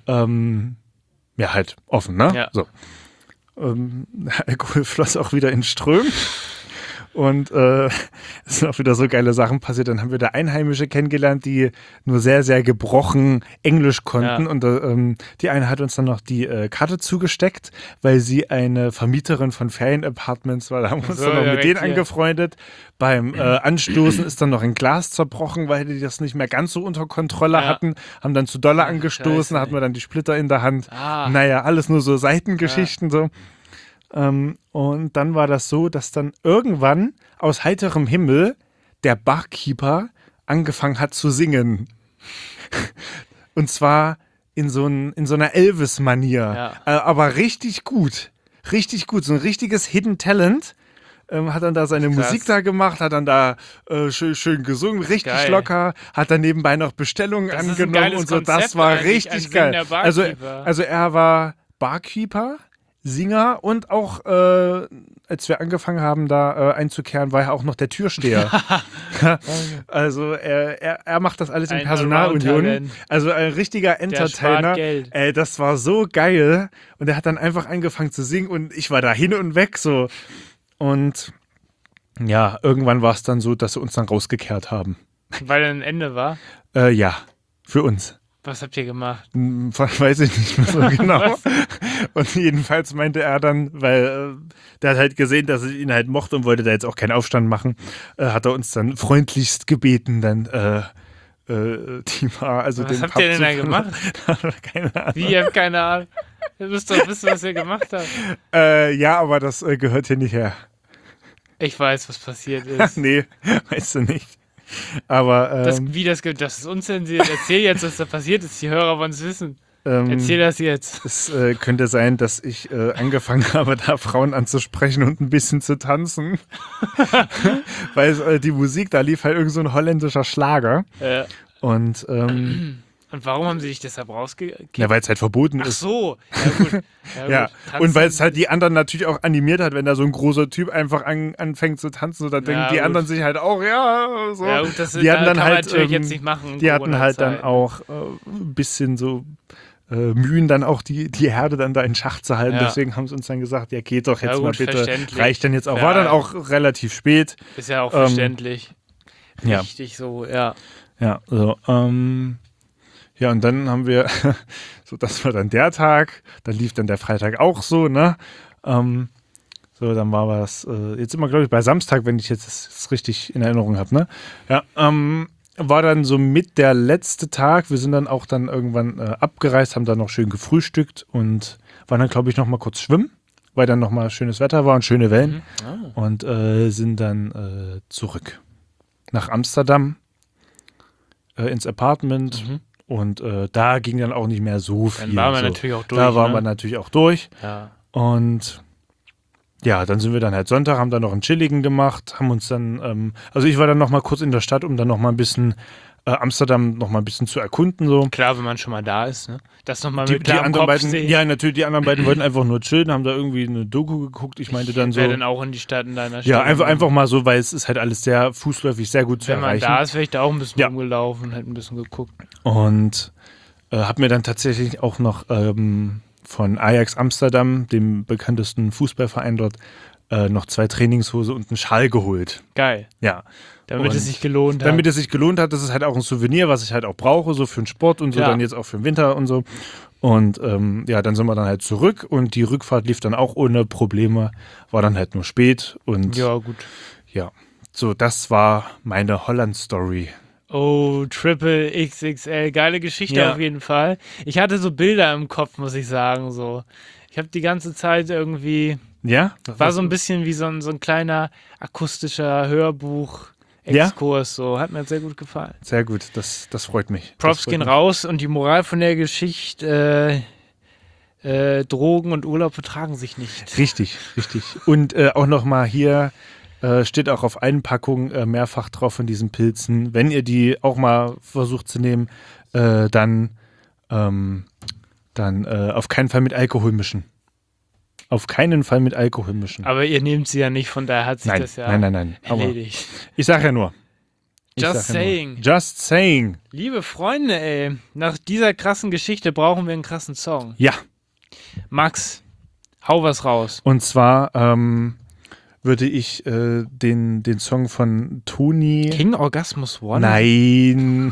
S2: halt offen, ne?
S1: Ja.
S2: So. Alkohol floss auch wieder in Strömen. Und es sind auch wieder so geile Sachen passiert. Dann haben wir da Einheimische kennengelernt, die nur sehr, sehr gebrochen Englisch konnten. Ja. Und die eine hat uns dann noch die Karte zugesteckt, weil sie eine Vermieterin von Ferienapartments war. Da haben wir uns dann noch mit denen angefreundet. Beim Anstoßen ist dann noch ein Glas zerbrochen, weil die das nicht mehr ganz so unter Kontrolle hatten. Haben dann zu doll angestoßen, hatten wir dann die Splitter in der Hand. Naja, alles nur so Seitengeschichten so. Und dann war das so, dass dann irgendwann aus heiterem Himmel der Barkeeper angefangen hat zu singen. Und zwar in so einer Elvis-Manier.
S1: Ja.
S2: Aber richtig gut. Richtig gut. So ein richtiges Hidden Talent. Hat dann da seine Musik da gemacht, hat dann da schön gesungen, richtig
S1: geil.
S2: Locker, hat dann nebenbei noch Bestellungen angenommen und so. Das war richtig geil. Also er war Barkeeper, Singer und auch, als wir angefangen haben, da einzukehren, war er auch noch der Türsteher. Also er macht das alles in Personalunion. Also ein richtiger Entertainer. Das war so geil. Und er hat dann einfach angefangen zu singen und ich war da hin und weg so. Und ja, irgendwann war es dann so, dass sie uns dann rausgekehrt haben.
S1: Weil dann ein Ende war?
S2: Ja, für uns.
S1: Was habt ihr gemacht?
S2: Weiß ich nicht mehr so genau. Und jedenfalls meinte er dann, weil der hat halt gesehen, dass ich ihn halt mochte und wollte da jetzt auch keinen Aufstand machen, hat er uns dann freundlichst gebeten, dann
S1: was habt ihr denn da gemacht?
S2: Keine Ahnung.
S1: Wie, ihr habt keine Ahnung? Ihr müsst doch wissen, was ihr gemacht habt.
S2: Ja, aber das gehört hier nicht her.
S1: Ich weiß, was passiert ist.
S2: Nee, weißt du nicht. Aber
S1: das ist unzensiert. Erzähl jetzt, was da passiert ist. Die Hörer wollen es wissen. Erzähl das jetzt.
S2: Es könnte sein, dass ich angefangen habe, da Frauen anzusprechen und ein bisschen zu tanzen. Weil die Musik, da lief halt irgend so ein holländischer Schlager. Und
S1: warum haben sie dich deshalb rausgekickt?
S2: ja, weil es halt verboten
S1: Ach
S2: ist.
S1: so. Ja, gut.
S2: Ja, und weil es halt die anderen natürlich auch animiert hat, wenn da so ein großer Typ einfach anfängt zu tanzen, so, dann denken die anderen sich halt auch, ja, so.
S1: Ja, gut, das
S2: die hatten dann
S1: kann
S2: halt,
S1: man natürlich jetzt nicht machen.
S2: die hatten halt dann auch ein bisschen so Mühen, dann auch die Herde dann da in Schach zu halten.
S1: Ja.
S2: Deswegen haben sie uns dann gesagt, ja, geht doch jetzt
S1: Ja,
S2: mal
S1: gut,
S2: bitte.
S1: verständlich.
S2: Reicht dann jetzt auch.
S1: Ja.
S2: War dann auch relativ spät.
S1: Ist ja auch verständlich.
S2: ja.
S1: Richtig so, ja.
S2: Ja, so, ja, und dann haben wir, so, das war dann der Tag, dann lief dann der Freitag auch so, ne? So, dann war was, jetzt immer, glaube ich, bei Samstag, wenn ich jetzt das richtig in Erinnerung habe, ne? Ja, war dann so mit der letzte Tag. Wir sind dann auch dann irgendwann abgereist, haben dann noch schön gefrühstückt und waren dann, glaube ich, noch mal kurz schwimmen, weil dann noch mal schönes Wetter war und schöne Wellen. Und sind dann zurück nach Amsterdam ins Apartment. Und da ging dann auch nicht mehr so viel.
S1: Dann waren wir natürlich auch durch.
S2: Da waren wir natürlich auch durch.
S1: Ja.
S2: Und ja, dann sind wir dann halt Sonntag, haben dann noch einen Chilligen gemacht, haben uns dann, also ich war dann noch mal kurz in der Stadt, um dann noch mal ein bisschen Amsterdam noch mal ein bisschen zu erkunden. So.
S1: Klar, wenn man schon mal da ist, ne? Das nochmal
S2: Die
S1: mit klarem
S2: anderen
S1: Kopf
S2: beiden,
S1: sehen.
S2: ja, natürlich, die anderen beiden wollten einfach nur chillen, haben da irgendwie eine Doku geguckt. Ich meinte dann so.
S1: Wer denn auch in die Stadt in deiner Stadt?
S2: Ja, einfach mal so, weil es ist halt alles sehr fußläufig, sehr gut zu
S1: Wenn man
S2: erreichen.
S1: da ist, wäre ich da auch ein bisschen
S2: Ja.
S1: rumgelaufen und hätte ein bisschen geguckt.
S2: Und habe mir dann tatsächlich auch noch von Ajax Amsterdam, dem bekanntesten Fußballverein dort, noch 2 Trainingshose und einen Schal geholt.
S1: Geil.
S2: Ja.
S1: Damit
S2: Und
S1: es sich gelohnt hat.
S2: Damit es sich gelohnt hat, das ist halt auch ein Souvenir, was ich halt auch brauche, so für den Sport und so,
S1: Ja.
S2: dann jetzt auch für den Winter und so. Und ja, dann sind wir dann halt zurück und die Rückfahrt lief dann auch ohne Probleme, war dann halt nur spät und
S1: Ja, gut.
S2: ja. So, das war meine Holland-Story.
S1: Oh, Triple XXL. Geile Geschichte
S2: Ja.
S1: auf jeden Fall. Ich hatte so Bilder im Kopf, muss ich sagen. So. Ich habe die ganze Zeit irgendwie,
S2: Ja?
S1: war so ein bisschen wie so ein kleiner akustischer Hörbuch-Exkurs. So. Hat mir sehr gut gefallen.
S2: Sehr gut, das freut mich.
S1: Props
S2: Das freut
S1: gehen
S2: mich.
S1: raus und die Moral von der Geschichte, Drogen und Urlaub vertragen sich nicht.
S2: Richtig. Und auch nochmal hier steht auch auf Einpackung mehrfach drauf von diesen Pilzen. Wenn ihr die auch mal versucht zu nehmen, dann auf keinen Fall mit Alkohol mischen. Auf keinen Fall mit Alkohol mischen.
S1: Aber ihr nehmt sie ja nicht, von daher hat sich
S2: Nein,
S1: das ja
S2: nein. Aber
S1: erledigt.
S2: ich sage ja nur.
S1: Just saying.
S2: Just saying.
S1: Liebe Freunde, ey, nach dieser krassen Geschichte brauchen wir einen krassen Song.
S2: Ja,
S1: Max, hau was raus.
S2: und zwar würde ich den Song von Toni...
S1: King Orgasmus One?
S2: Nein.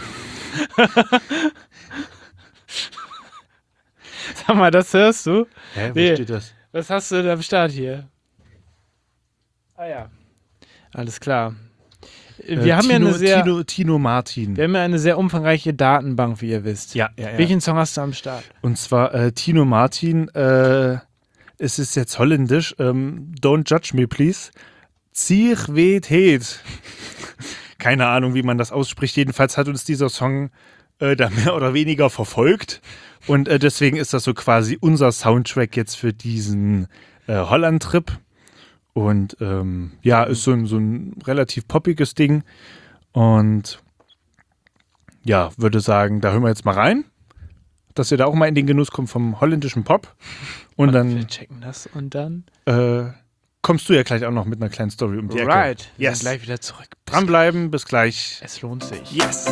S1: Sag mal, das hörst du?
S2: Hä, wo
S1: Nee.
S2: steht das?
S1: Was hast du denn am Start hier? Ah ja. Alles klar. Wir haben ja eine sehr...
S2: Tino Martin.
S1: Wir haben ja eine sehr umfangreiche Datenbank, wie ihr wisst.
S2: Ja.
S1: Welchen Song hast du am Start?
S2: Und zwar Tino Martin, es ist jetzt holländisch, Don't Judge Me Please, Zier weet heet. Keine Ahnung, wie man das ausspricht. Jedenfalls hat uns dieser Song da mehr oder weniger verfolgt. Und deswegen ist das so quasi unser Soundtrack jetzt für diesen Holland-Trip. Und ja, ist so ein relativ poppiges Ding. Und ja, würde sagen, da hören wir jetzt mal rein, dass ihr da auch mal in den Genuss kommt vom holländischen Pop. Und
S1: Wir
S2: dann
S1: checken das und dann...
S2: kommst du ja gleich auch noch mit einer kleinen Story um die Ecke.
S1: Right. Wir
S2: Yes.
S1: sind gleich wieder zurück.
S2: Dranbleiben, bis gleich.
S1: Es lohnt sich.
S2: Yes.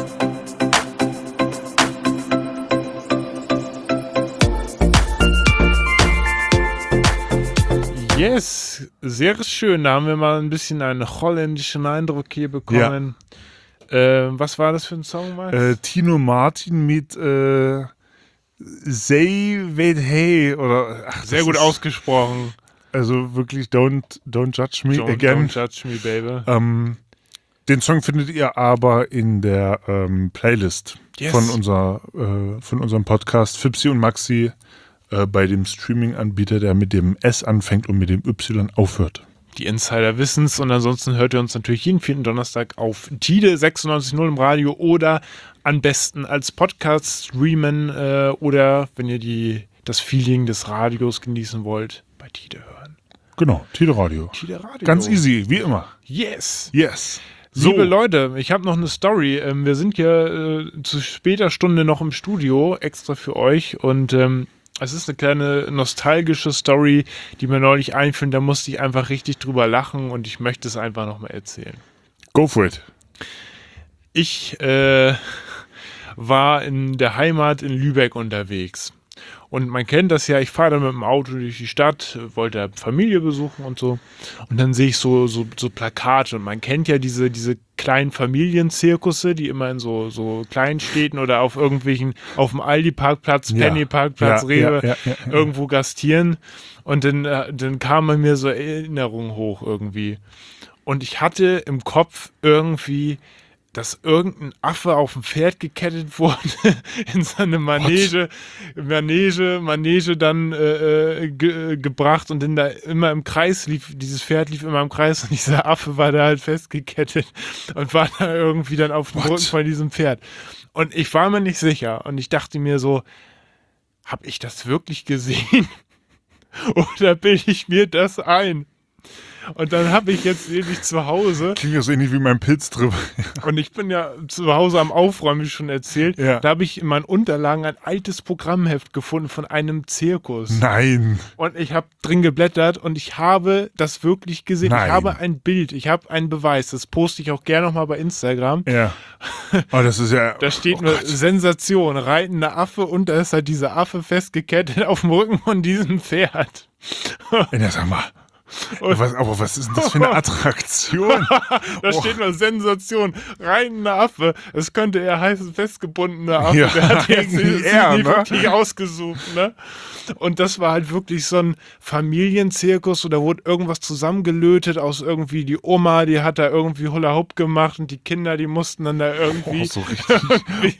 S1: Yes, sehr schön. Da haben wir mal ein bisschen einen holländischen Eindruck hier bekommen. Was war das für ein Song, Max?
S2: Tino Martin mit Say Weet Hey oder
S1: Sehr gut ausgesprochen.
S2: Also wirklich Don't Judge Me
S1: Don't
S2: Again.
S1: judge me, baby.
S2: Den Song findet ihr aber in der Playlist
S1: Yes.
S2: von unserem Podcast Fipsi und Maxi bei dem Streaming-Anbieter, der mit dem S anfängt und mit dem Y aufhört.
S1: Die Insider wissen's. Und ansonsten hört ihr uns natürlich jeden 4. Donnerstag auf Tide 96.0 im Radio oder am besten als Podcast streamen oder wenn ihr das Feeling des Radios genießen wollt, bei Tide hören.
S2: Genau, Tide Radio.
S1: Tide Radio.
S2: Ganz easy, wie immer.
S1: Yes.
S2: So.
S1: Liebe Leute, ich habe noch eine Story. Wir sind hier zu später Stunde noch im Studio, extra für euch. Und es ist eine kleine nostalgische Story, die mir neulich einfiel. Da musste ich einfach richtig drüber lachen und ich möchte es einfach nochmal erzählen.
S2: Go for it.
S1: Ich war in der Heimat in Lübeck unterwegs. Und man kennt das ja, ich fahre dann mit dem Auto durch die Stadt, wollte Familie besuchen und so. Und dann sehe ich so Plakate. Und man kennt ja diese kleinen Familienzirkusse, die immer in so Kleinstädten oder auf dem Aldi-Parkplatz, Penny-Parkplatz, Rewe, irgendwo gastieren. Und dann kamen bei mir so Erinnerungen hoch irgendwie. Und ich hatte im Kopf irgendwie, dass irgendein Affe auf ein Pferd gekettet wurde, in seine Manege dann gebracht und dann da immer im Kreis lief, dieses Pferd lief immer im Kreis und dieser Affe war da halt festgekettet und war da irgendwie dann auf dem Rücken von diesem Pferd. Und ich war mir nicht sicher und ich dachte mir so, habe ich das wirklich gesehen? Oder bilde ich mir das ein? Und dann habe ich jetzt nämlich zu Hause.
S2: Klingt ja so ähnlich wie mein Pilztrip.
S1: Und ich bin ja zu Hause am Aufräumen, wie schon erzählt.
S2: Ja.
S1: Da habe ich in meinen Unterlagen ein altes Programmheft gefunden von einem Zirkus.
S2: Nein.
S1: Und ich habe drin geblättert und ich habe das wirklich gesehen.
S2: Nein.
S1: Ich habe ein Bild, ich habe einen Beweis. Das poste ich auch gerne nochmal bei Instagram.
S2: Ja. Oh, das ist ja.
S1: Da steht nur Sensation, reitender Affe und da ist halt dieser Affe festgekettet auf dem Rücken von diesem Pferd.
S2: Ja, sag mal. Aber was ist denn das für eine Attraktion?
S1: Da steht nur Sensation, reitender Affe. Es könnte eher heißen festgebundener Affe.
S2: Ja,
S1: Der hat jetzt
S2: eigentlich
S1: nie
S2: eher,
S1: wirklich ausgesucht. Ne? Und das war halt wirklich so ein Familienzirkus, da wurde irgendwas zusammengelötet aus irgendwie die Oma, die hat da irgendwie Hula Hoop gemacht und die Kinder, die mussten dann da irgendwie
S2: so richtig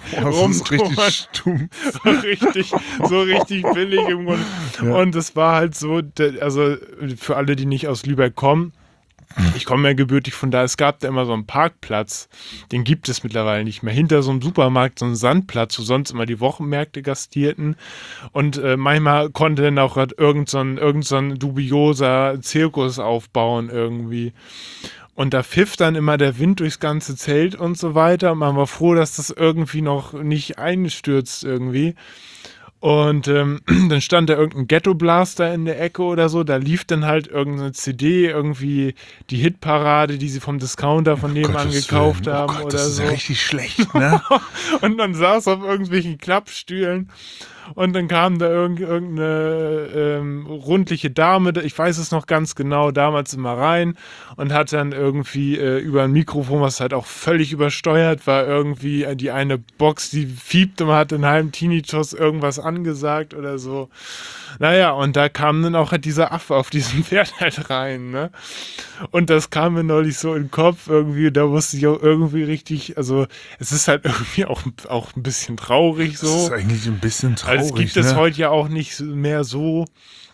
S2: stumpf.
S1: so richtig billig im Grunde. Ja. Und es war halt so, also für alle, die nicht aus Lübeck kommen, ich komme ja gebürtig von da, es gab da immer so einen Parkplatz, den gibt es mittlerweile nicht mehr, hinter so einem Supermarkt, so einen Sandplatz, wo sonst immer die Wochenmärkte gastierten und manchmal konnte dann auch irgend so ein dubioser Zirkus aufbauen irgendwie. Und da pfiff dann immer der Wind durchs ganze Zelt und so weiter und man war froh, dass das irgendwie noch nicht einstürzt irgendwie. Und dann stand da irgendein Ghetto-Blaster in der Ecke oder so, da lief dann halt irgendeine CD, irgendwie die Hitparade, die sie vom Discounter von nebenan gekauft haben oder
S2: das
S1: so.
S2: Das ist ja richtig schlecht, ne?
S1: Und dann saß auf irgendwelchen Klappstühlen und dann kam da irgendeine rundliche Dame, ich weiß es noch ganz genau, damals immer rein und hat dann irgendwie über ein Mikrofon, was halt auch völlig übersteuert war, irgendwie die eine Box, die fiebte, man hat in halbem Tinnitus irgendwas angesagt oder so. Naja, und da kam dann auch halt dieser Affe auf diesem Pferd halt rein, ne? Und das kam mir neulich so in den Kopf irgendwie, da wusste ich auch irgendwie richtig, also es ist halt irgendwie auch ein bisschen traurig so.
S2: Das ist eigentlich ein bisschen traurig,
S1: also es gibt es heute ja auch nicht mehr so.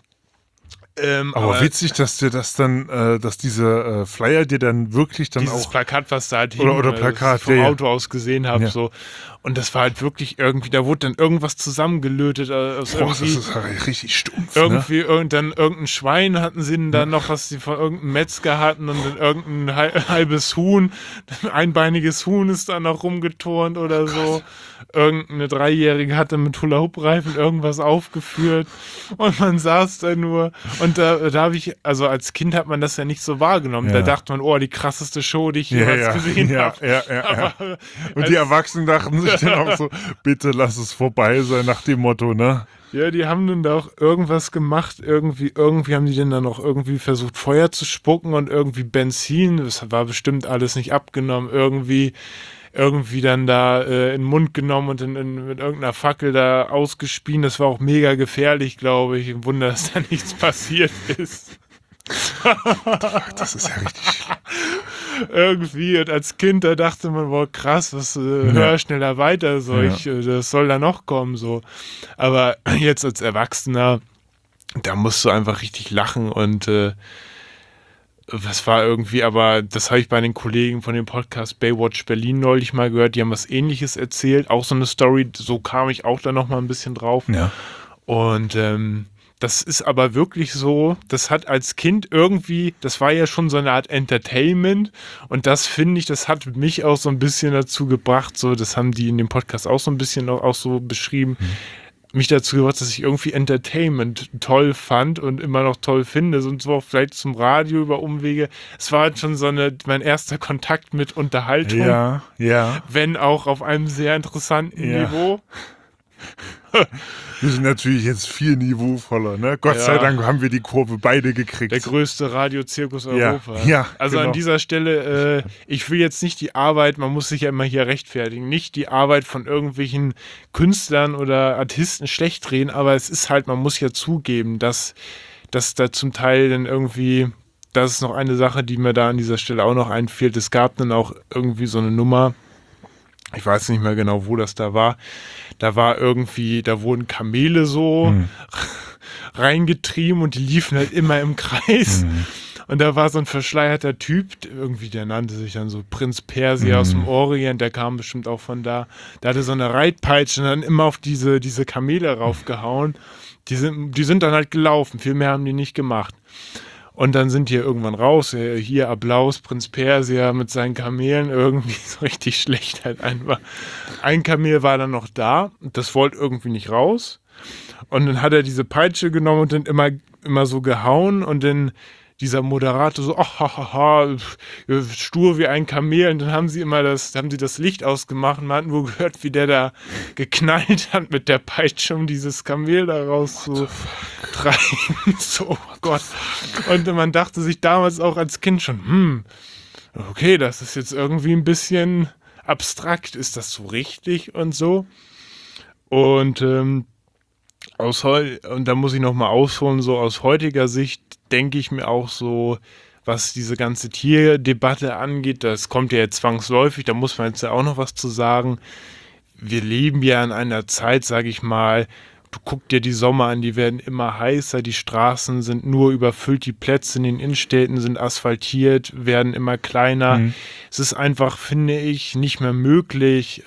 S2: Aber witzig, dass dir das dann, dass diese Flyer dir dann wirklich dann
S1: dieses
S2: auch...
S1: Plakat, was da halt hing,
S2: oder Plakat,
S1: das ich vom Auto aus gesehen habe, so. Und das war halt wirklich irgendwie, da wurde dann irgendwas zusammengelötet aus irgendwie.
S2: Das ist halt richtig stumpf,
S1: irgendwie dann irgendein Schwein hatten sie dann noch, was sie von irgendeinem Metzger hatten und dann irgendein halbes Huhn, ein einbeiniges Huhn ist da noch rumgeturnt oder so. Irgendeine Dreijährige hatte mit Hula-Hoop-Reifen irgendwas aufgeführt und man saß da nur und da habe ich, also als Kind hat man das ja nicht so wahrgenommen. Da dachte man, oh, die krasseste Show, die ich jemals gesehen habe.
S2: Ja. Und die Erwachsenen dachten sich dann auch so, bitte lass es vorbei sein, nach dem Motto, ne?
S1: Ja, die haben dann da auch irgendwas gemacht, irgendwie haben die dann auch irgendwie versucht, Feuer zu spucken und irgendwie Benzin, das war bestimmt alles nicht abgenommen, irgendwie dann da in den Mund genommen und mit irgendeiner Fackel da ausgespien. Das war auch mega gefährlich, glaube ich. Ein Wunder, dass da nichts passiert ist.
S2: Das ist ja richtig schlimm.
S1: Irgendwie, und als Kind, da dachte man, boah, krass, hör schneller weiter, so, das soll da noch kommen, so. Aber jetzt als Erwachsener, da musst du einfach richtig lachen und Das war irgendwie, aber das habe ich bei den Kollegen von dem Podcast Baywatch Berlin neulich mal gehört, die haben was Ähnliches erzählt, auch so eine Story, so kam ich auch da nochmal ein bisschen drauf.
S2: Ja.
S1: Und das ist aber wirklich so, das hat als Kind irgendwie, das war ja schon so eine Art Entertainment und das finde ich, das hat mich auch so ein bisschen dazu gebracht, so, das haben die in dem Podcast auch so ein bisschen auch so beschrieben, mich dazu gebracht, dass ich irgendwie Entertainment toll fand und immer noch toll finde und so auch vielleicht zum Radio über Umwege. Es war halt schon so mein erster Kontakt mit Unterhaltung,
S2: Ja.
S1: wenn auch auf einem sehr interessanten Niveau.
S2: Wir sind natürlich jetzt viel niveauvoller, ne? Gott sei Dank haben wir die Kurve beide gekriegt.
S1: Der größte Radiozirkus Europas.
S2: Ja,
S1: also
S2: genau.
S1: an dieser Stelle, ich will jetzt nicht die Arbeit, man muss sich ja immer hier rechtfertigen, nicht die Arbeit von irgendwelchen Künstlern oder Artisten schlecht reden, aber es ist halt, man muss ja zugeben, dass da zum Teil dann irgendwie, das ist noch eine Sache, die mir da an dieser Stelle auch noch einfällt, es gab dann auch irgendwie so eine Nummer, ich weiß nicht mehr genau, wo das da war. Da war irgendwie, da wurden Kamele so reingetrieben und die liefen halt immer im Kreis. Und da war so ein verschleierter Typ, irgendwie, der nannte sich dann so Prinz Persia aus dem Orient, der kam bestimmt auch von da. Der hatte so eine Reitpeitsche und dann immer auf diese Kamele raufgehauen. Die sind dann halt gelaufen, viel mehr haben die nicht gemacht. Und dann sind die irgendwann raus, hier Applaus, Prinz Persia mit seinen Kamelen, irgendwie so richtig schlecht halt einfach. Ein Kamel war dann noch da, das wollte irgendwie nicht raus. Und dann hat er diese Peitsche genommen und dann immer so gehauen und dann dieser Moderator so, stur wie ein Kamel. Und dann haben sie das Licht ausgemacht und man hat nur gehört, wie der da geknallt hat mit der Peitsche, um dieses Kamel da raus zu treiben. So, oh Gott. Und man dachte sich damals auch als Kind schon, okay, das ist jetzt irgendwie ein bisschen abstrakt. Ist das so richtig und so? Und da muss ich nochmal ausholen, so aus heutiger Sicht denke ich mir auch so, was diese ganze Tierdebatte angeht, das kommt ja jetzt zwangsläufig, da muss man jetzt ja auch noch was zu sagen. Wir leben ja in einer Zeit, sage ich mal, du guck dir die Sommer an, die werden immer heißer, die Straßen sind nur überfüllt, die Plätze in den Innenstädten sind asphaltiert, werden immer kleiner. Es ist einfach, finde ich, nicht mehr möglich,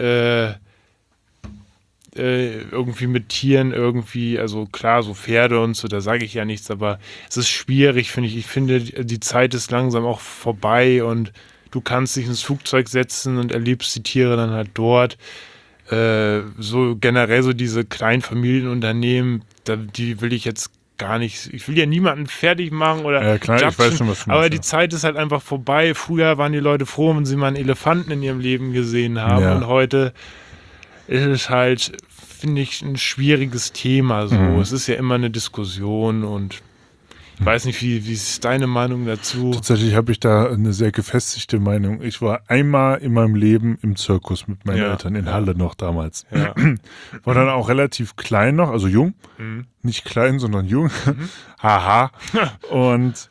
S1: irgendwie mit Tieren irgendwie, also klar, so Pferde und so, da sage ich ja nichts, aber es ist schwierig, finde ich. Ich finde, die Zeit ist langsam auch vorbei und du kannst dich ins Flugzeug setzen und erlebst die Tiere dann halt dort. So generell so diese kleinen Familienunternehmen, die will ich jetzt gar nicht, ich will ja niemanden fertig machen oder
S2: ja, klar, ich weiß schon, was du meinst,
S1: aber die Zeit ist halt einfach vorbei. Früher waren die Leute froh, wenn sie mal einen Elefanten in ihrem Leben gesehen haben und heute ist es halt, finde ich, ein schwieriges Thema. So. Es ist ja immer eine Diskussion und ich weiß nicht, wie ist deine Meinung dazu?
S2: Tatsächlich habe ich da eine sehr gefestigte Meinung. Ich war einmal in meinem Leben im Zirkus mit meinen Eltern in Halle noch damals.
S1: Ja.
S2: War dann auch relativ klein noch, also jung. Nicht klein, sondern jung. Haha. Und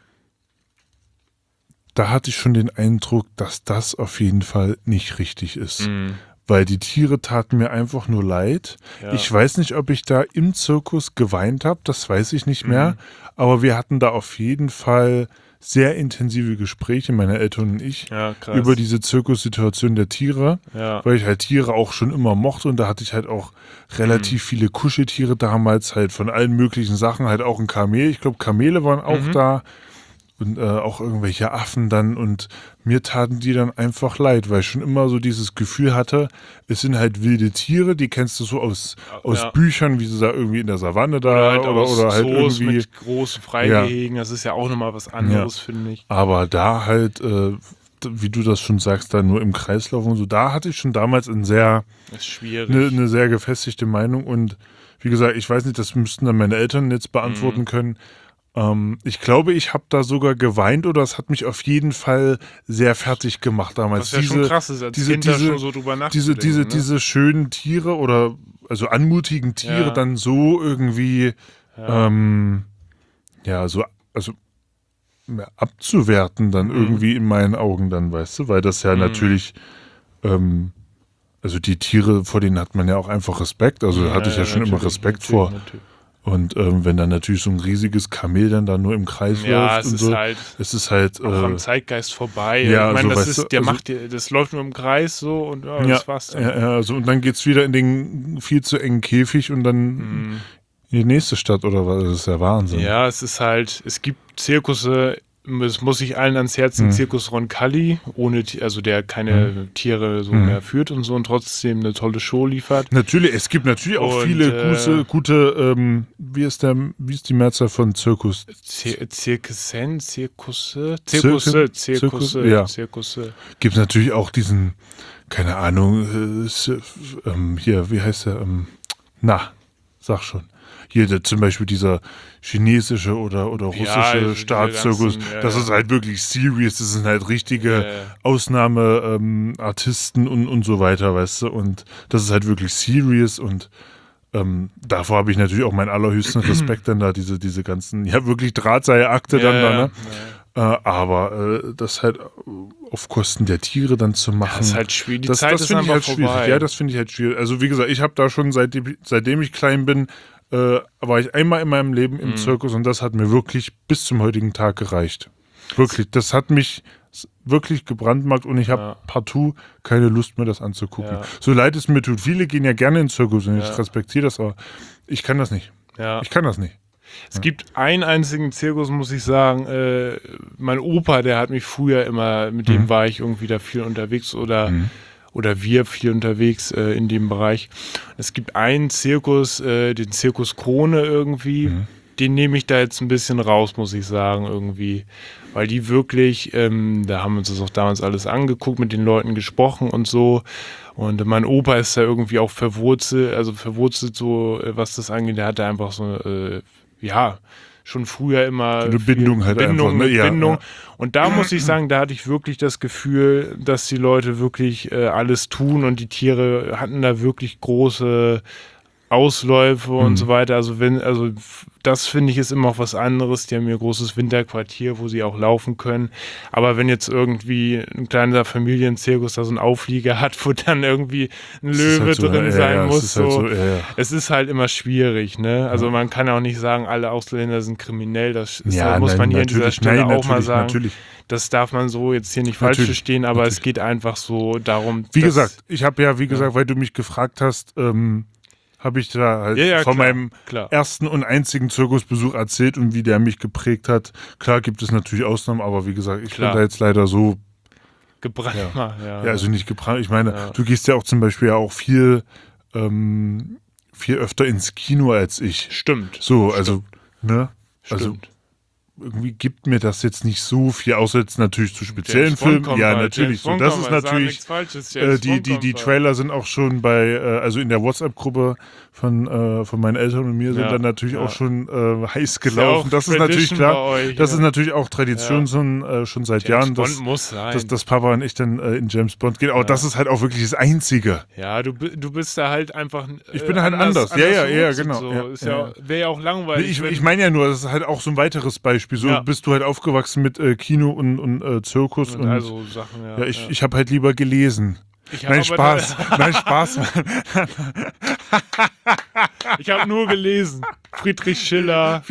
S2: da hatte ich schon den Eindruck, dass das auf jeden Fall nicht richtig ist. Weil die Tiere taten mir einfach nur leid. Ja. Ich weiß nicht, ob ich da im Zirkus geweint habe, das weiß ich nicht mehr. Aber wir hatten da auf jeden Fall sehr intensive Gespräche, meine Eltern und ich, über diese Zirkussituation der Tiere, weil ich halt Tiere auch schon immer mochte und da hatte ich halt auch relativ viele Kuscheltiere damals, halt von allen möglichen Sachen, halt auch ein Kamel. Ich glaube, Kamele waren auch da. Und auch irgendwelche Affen dann und mir taten die dann einfach leid, weil ich schon immer so dieses Gefühl hatte, es sind halt wilde Tiere, die kennst du so aus Büchern, wie sie da irgendwie in der Savanne da oder halt irgendwie
S1: mit großen Freigehegen, das ist ja auch nochmal was anderes, finde ich.
S2: Aber da halt, wie du das schon sagst, da nur im Kreislauf und so, da hatte ich schon damals eine sehr gefestigte Meinung und wie gesagt, ich weiß nicht, das müssten dann meine Eltern jetzt beantworten können. Ich glaube, ich habe da sogar geweint oder es hat mich auf jeden Fall sehr fertig gemacht damals.
S1: Was ja schon krass ist, als Kind da schon so drüber nachzudenken.
S2: Diese schönen Tiere oder also anmutigen Tiere dann so irgendwie abzuwerten dann irgendwie in meinen Augen dann, weißt du, weil das ja natürlich also die Tiere, vor denen hat man ja auch einfach Respekt, also hatte ich ja schon immer Respekt vor.
S1: Natürlich.
S4: Und wenn dann natürlich so ein riesiges Kamel dann da nur im Kreis läuft und so, es ist halt
S1: auch am Zeitgeist vorbei.
S4: Ja,
S1: ich meine,
S4: so,
S1: das läuft nur im Kreis so und das war's dann.
S4: Ja, also, und dann geht's wieder in den viel zu engen Käfig und dann in die nächste Stadt oder was? Das ist ja Wahnsinn.
S1: Ja, es gibt Zirkusse, es muss ich allen ans Herz, den Zirkus Roncalli, der keine Tiere so mehr führt und so und trotzdem eine tolle Show liefert.
S4: Natürlich, es gibt natürlich auch viele gute, wie ist die Mehrzahl von Zirkus?
S1: Zirkusse.
S4: Ja.
S1: Zirkusse.
S4: Gibt natürlich auch diesen, keine Ahnung, hier, wie heißt der? Sag schon. Hier zum Beispiel dieser chinesische oder russische Staatszirkus, das ist halt wirklich serious, das sind halt richtige Ausnahmeartisten und so weiter, weißt du, und das ist halt wirklich serious und davor habe ich natürlich auch meinen allerhöchsten Respekt dann da, diese ganzen, wirklich Drahtseilakte dann da, ne? Aber das halt auf Kosten der Tiere dann zu machen. Das
S1: ist halt schwierig.
S4: Das finde ich halt schwierig. Ja, das finde ich halt schwierig. Also wie gesagt, ich habe da schon, seitdem ich klein bin, war ich einmal in meinem Leben im Zirkus und das hat mir wirklich bis zum heutigen Tag gereicht. Wirklich, das hat mich wirklich gebrandmarkt und ich habe partout keine Lust mehr, das anzugucken. Ja. So leid es mir tut. Viele gehen ja gerne in den Zirkus und ich respektiere das, aber ich kann das nicht. Ja. Ich kann das nicht.
S1: Es gibt einen einzigen Zirkus, muss ich sagen, mein Opa, der hat mich früher immer, mit dem war ich irgendwie da viel unterwegs oder wir viel unterwegs in dem Bereich. Es gibt einen Zirkus, den Zirkus Krone irgendwie, den nehme ich da jetzt ein bisschen raus, muss ich sagen, irgendwie. Weil die wirklich, da haben wir uns das auch damals alles angeguckt, mit den Leuten gesprochen und so. Und mein Opa ist da irgendwie auch verwurzelt so, was das angeht. Der hatte einfach so, schon früher immer
S4: eine Bindung halt
S1: Bindung.
S4: Ja.
S1: Und da muss ich sagen, da hatte ich wirklich das Gefühl, dass die Leute wirklich alles tun und die Tiere hatten da wirklich große Ausläufe und so weiter. Also das finde ich ist immer auch was anderes. Die haben ihr großes Winterquartier, wo sie auch laufen können. Aber wenn jetzt irgendwie ein kleiner Familienzirkus da so einen Auflieger hat, wo dann irgendwie ein Löwe halt so, drin sein muss, es ist halt immer schwierig, ne? Also man kann auch nicht sagen, alle Ausländer sind kriminell. Das muss man hier an dieser Stelle auch mal sagen. Natürlich. Das darf man so jetzt hier nicht falsch verstehen, aber es geht einfach so darum.
S4: Wie gesagt, ich habe weil du mich gefragt hast, habe ich da halt von meinem ersten und einzigen Zirkusbesuch erzählt und wie der mich geprägt hat. Klar gibt es natürlich Ausnahmen, aber wie gesagt, ich bin da jetzt leider so
S1: gebrannt.
S4: Ja, also nicht gebrannt. Ich meine, du gehst ja auch zum Beispiel ja auch viel öfter ins Kino als ich.
S1: Stimmt.
S4: So, also, ne? Also irgendwie gibt mir das jetzt nicht so viel, außer jetzt natürlich zu speziellen Filmen. Ja, natürlich. So, das ist natürlich. Die Trailer sind auch schon also in der WhatsApp-Gruppe von meinen Eltern und mir sind dann natürlich auch schon heiß gelaufen. Das ist natürlich klar. Das ist natürlich auch Tradition schon seit Jahren, dass Papa und ich dann in James Bond gehen. Aber das ist halt auch wirklich das Einzige.
S1: Ja, du bist da halt einfach.
S4: Ich bin halt anders. Ja, genau.
S1: So. Wäre ja auch langweilig.
S4: Ich meine ja nur, das ist halt auch so ein weiteres Beispiel. So bist du halt aufgewachsen mit Kino und Zirkus und
S1: also Sachen,
S4: ich habe halt lieber gelesen. Nein, Spaß.
S1: Ich habe nur gelesen. Friedrich Schiller,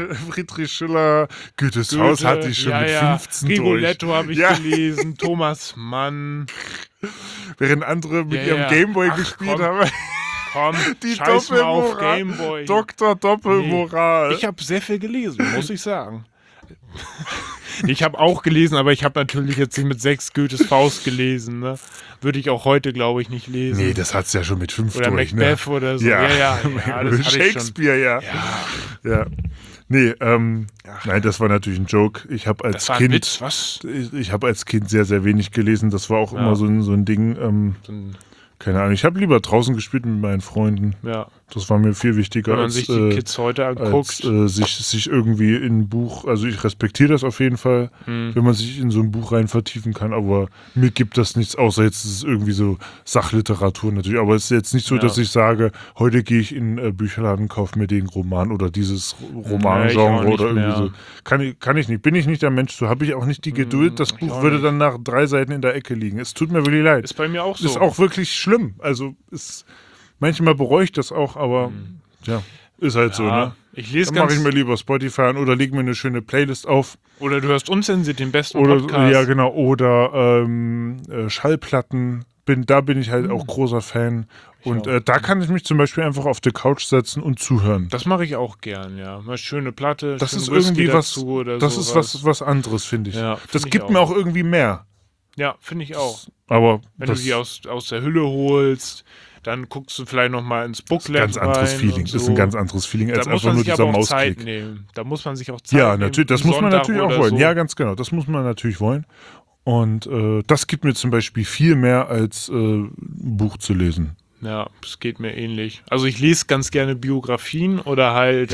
S4: Goethes Haus hatte ich schon mit 15
S1: Rigoletto habe ich gelesen, Thomas Mann.
S4: Während andere mit ihrem Gameboy gespielt haben.
S1: Komm,
S4: die Doppelmoral. Dr. Doppelmoral.
S1: Nee, ich habe sehr viel gelesen, muss ich sagen. Ich habe auch gelesen, aber ich habe natürlich jetzt nicht mit 6 Goethes Faust gelesen. Ne? Würde ich auch heute, glaube ich, nicht lesen.
S4: Nee, das hat's ja schon mit 5
S1: oder
S4: durch.
S1: Macbeth oder so. Ja, das
S4: Shakespeare, ja. Nee, nein, das war natürlich ein Joke. Ich habe als Kind,
S1: Witz, was?
S4: Ich habe als Kind sehr, sehr wenig gelesen. Das war auch immer so ein Ding. Keine Ahnung, ich habe lieber draußen gespielt mit meinen Freunden. Ja. Das war mir viel wichtiger.
S1: Wenn man sich die Kids heute anguckt.
S4: Als sich irgendwie in ein Buch, also ich respektiere das auf jeden Fall, wenn man sich in so ein Buch rein vertiefen kann, aber mir gibt das nichts, außer jetzt ist es irgendwie so Sachliteratur natürlich. Aber es ist jetzt nicht so, dass ich sage, heute gehe ich in Bücherladen, kaufe mir den Roman oder dieses Romangenre oder irgendwie so. Kann ich nicht. Bin ich nicht der Mensch, so habe ich auch nicht die Geduld. Das Buch würde dann nach 3 Seiten in der Ecke liegen. Es tut mir wirklich leid.
S1: Ist bei mir auch so.
S4: Ist auch wirklich schlimm. Also manchmal bereue ich das auch, aber ja. Ist halt so, ne?
S1: Ich lese
S4: Dann mache ich mir lieber Spotify an oder lege mir eine schöne Playlist auf.
S1: Oder du hörst unzensiert den besten Podcast.
S4: Ja, genau. Oder Schallplatten. Da bin ich halt auch großer Fan. Und da kann ich mich zum Beispiel einfach auf die Couch setzen und zuhören.
S1: Das mache ich auch gern, ja. Mal schöne Platte,
S4: das ist
S1: Whisky
S4: irgendwie was.
S1: dazu oder
S4: das
S1: sowas.
S4: ist was anderes, finde ich.
S1: Ja,
S4: das gibt mir auch irgendwie mehr.
S1: Ja, finde ich auch.
S4: Aber
S1: wenn du die aus der Hülle holst, dann guckst du vielleicht nochmal ins Booklet
S4: ganz anderes
S1: rein
S4: Feeling.
S1: So.
S4: Ist ein ganz anderes Feeling als einfach nur dieser Mausklick.
S1: Da muss man sich auch Zeit nehmen.
S4: Ja, natürlich. Das muss man natürlich auch wollen.
S1: So.
S4: Ja, ganz genau. Das muss man natürlich wollen. Und das gibt mir zum Beispiel viel mehr als ein Buch zu lesen.
S1: Ja, es geht mir ähnlich. Also ich lese ganz gerne Biografien oder halt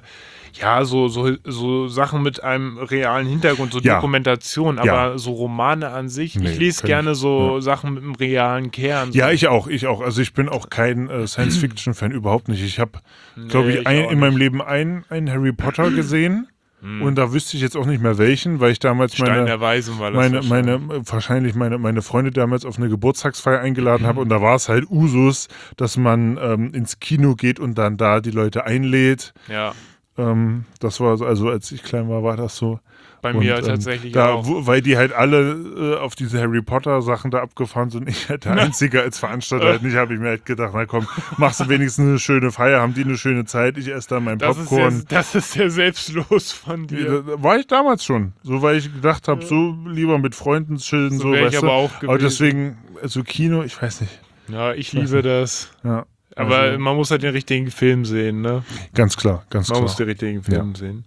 S1: so Sachen mit einem realen Hintergrund, so Dokumentation, aber so Romane an sich. Ich lese gerne Sachen mit einem realen Kern.
S4: Ja, ich auch. Also ich bin auch kein Science-Fiction-Fan, überhaupt nicht. Ich habe, glaube ich, in meinem Leben einen Harry Potter gesehen. Und da wüsste ich jetzt auch nicht mehr welchen, weil ich damals wahrscheinlich meine Freunde damals auf eine Geburtstagsfeier eingeladen habe und da war es halt Usus, dass man ins Kino geht und dann da die Leute einlädt.
S1: Ja.
S4: Das war also als ich klein war das so.
S1: Bei mir tatsächlich auch.
S4: Weil die halt alle auf diese Harry Potter Sachen da abgefahren sind. Ich halt der Einzige als Veranstalter halt nicht, habe ich mir halt gedacht, na komm, machst du wenigstens eine schöne Feier, haben die eine schöne Zeit, ich esse da mein Popcorn.
S1: Das ist sehr selbstlos von dir.
S4: War ich damals schon. So, weil ich gedacht habe, so lieber mit Freunden chillen, so weißt
S1: ich
S4: du.
S1: Aber auch gewesen.
S4: Aber deswegen, also Kino, ich weiß nicht.
S1: Ja, ich liebe das.
S4: Ja.
S1: Aber also, man muss halt den richtigen Film sehen, ne?
S4: Ganz klar,
S1: Man muss den richtigen Film sehen.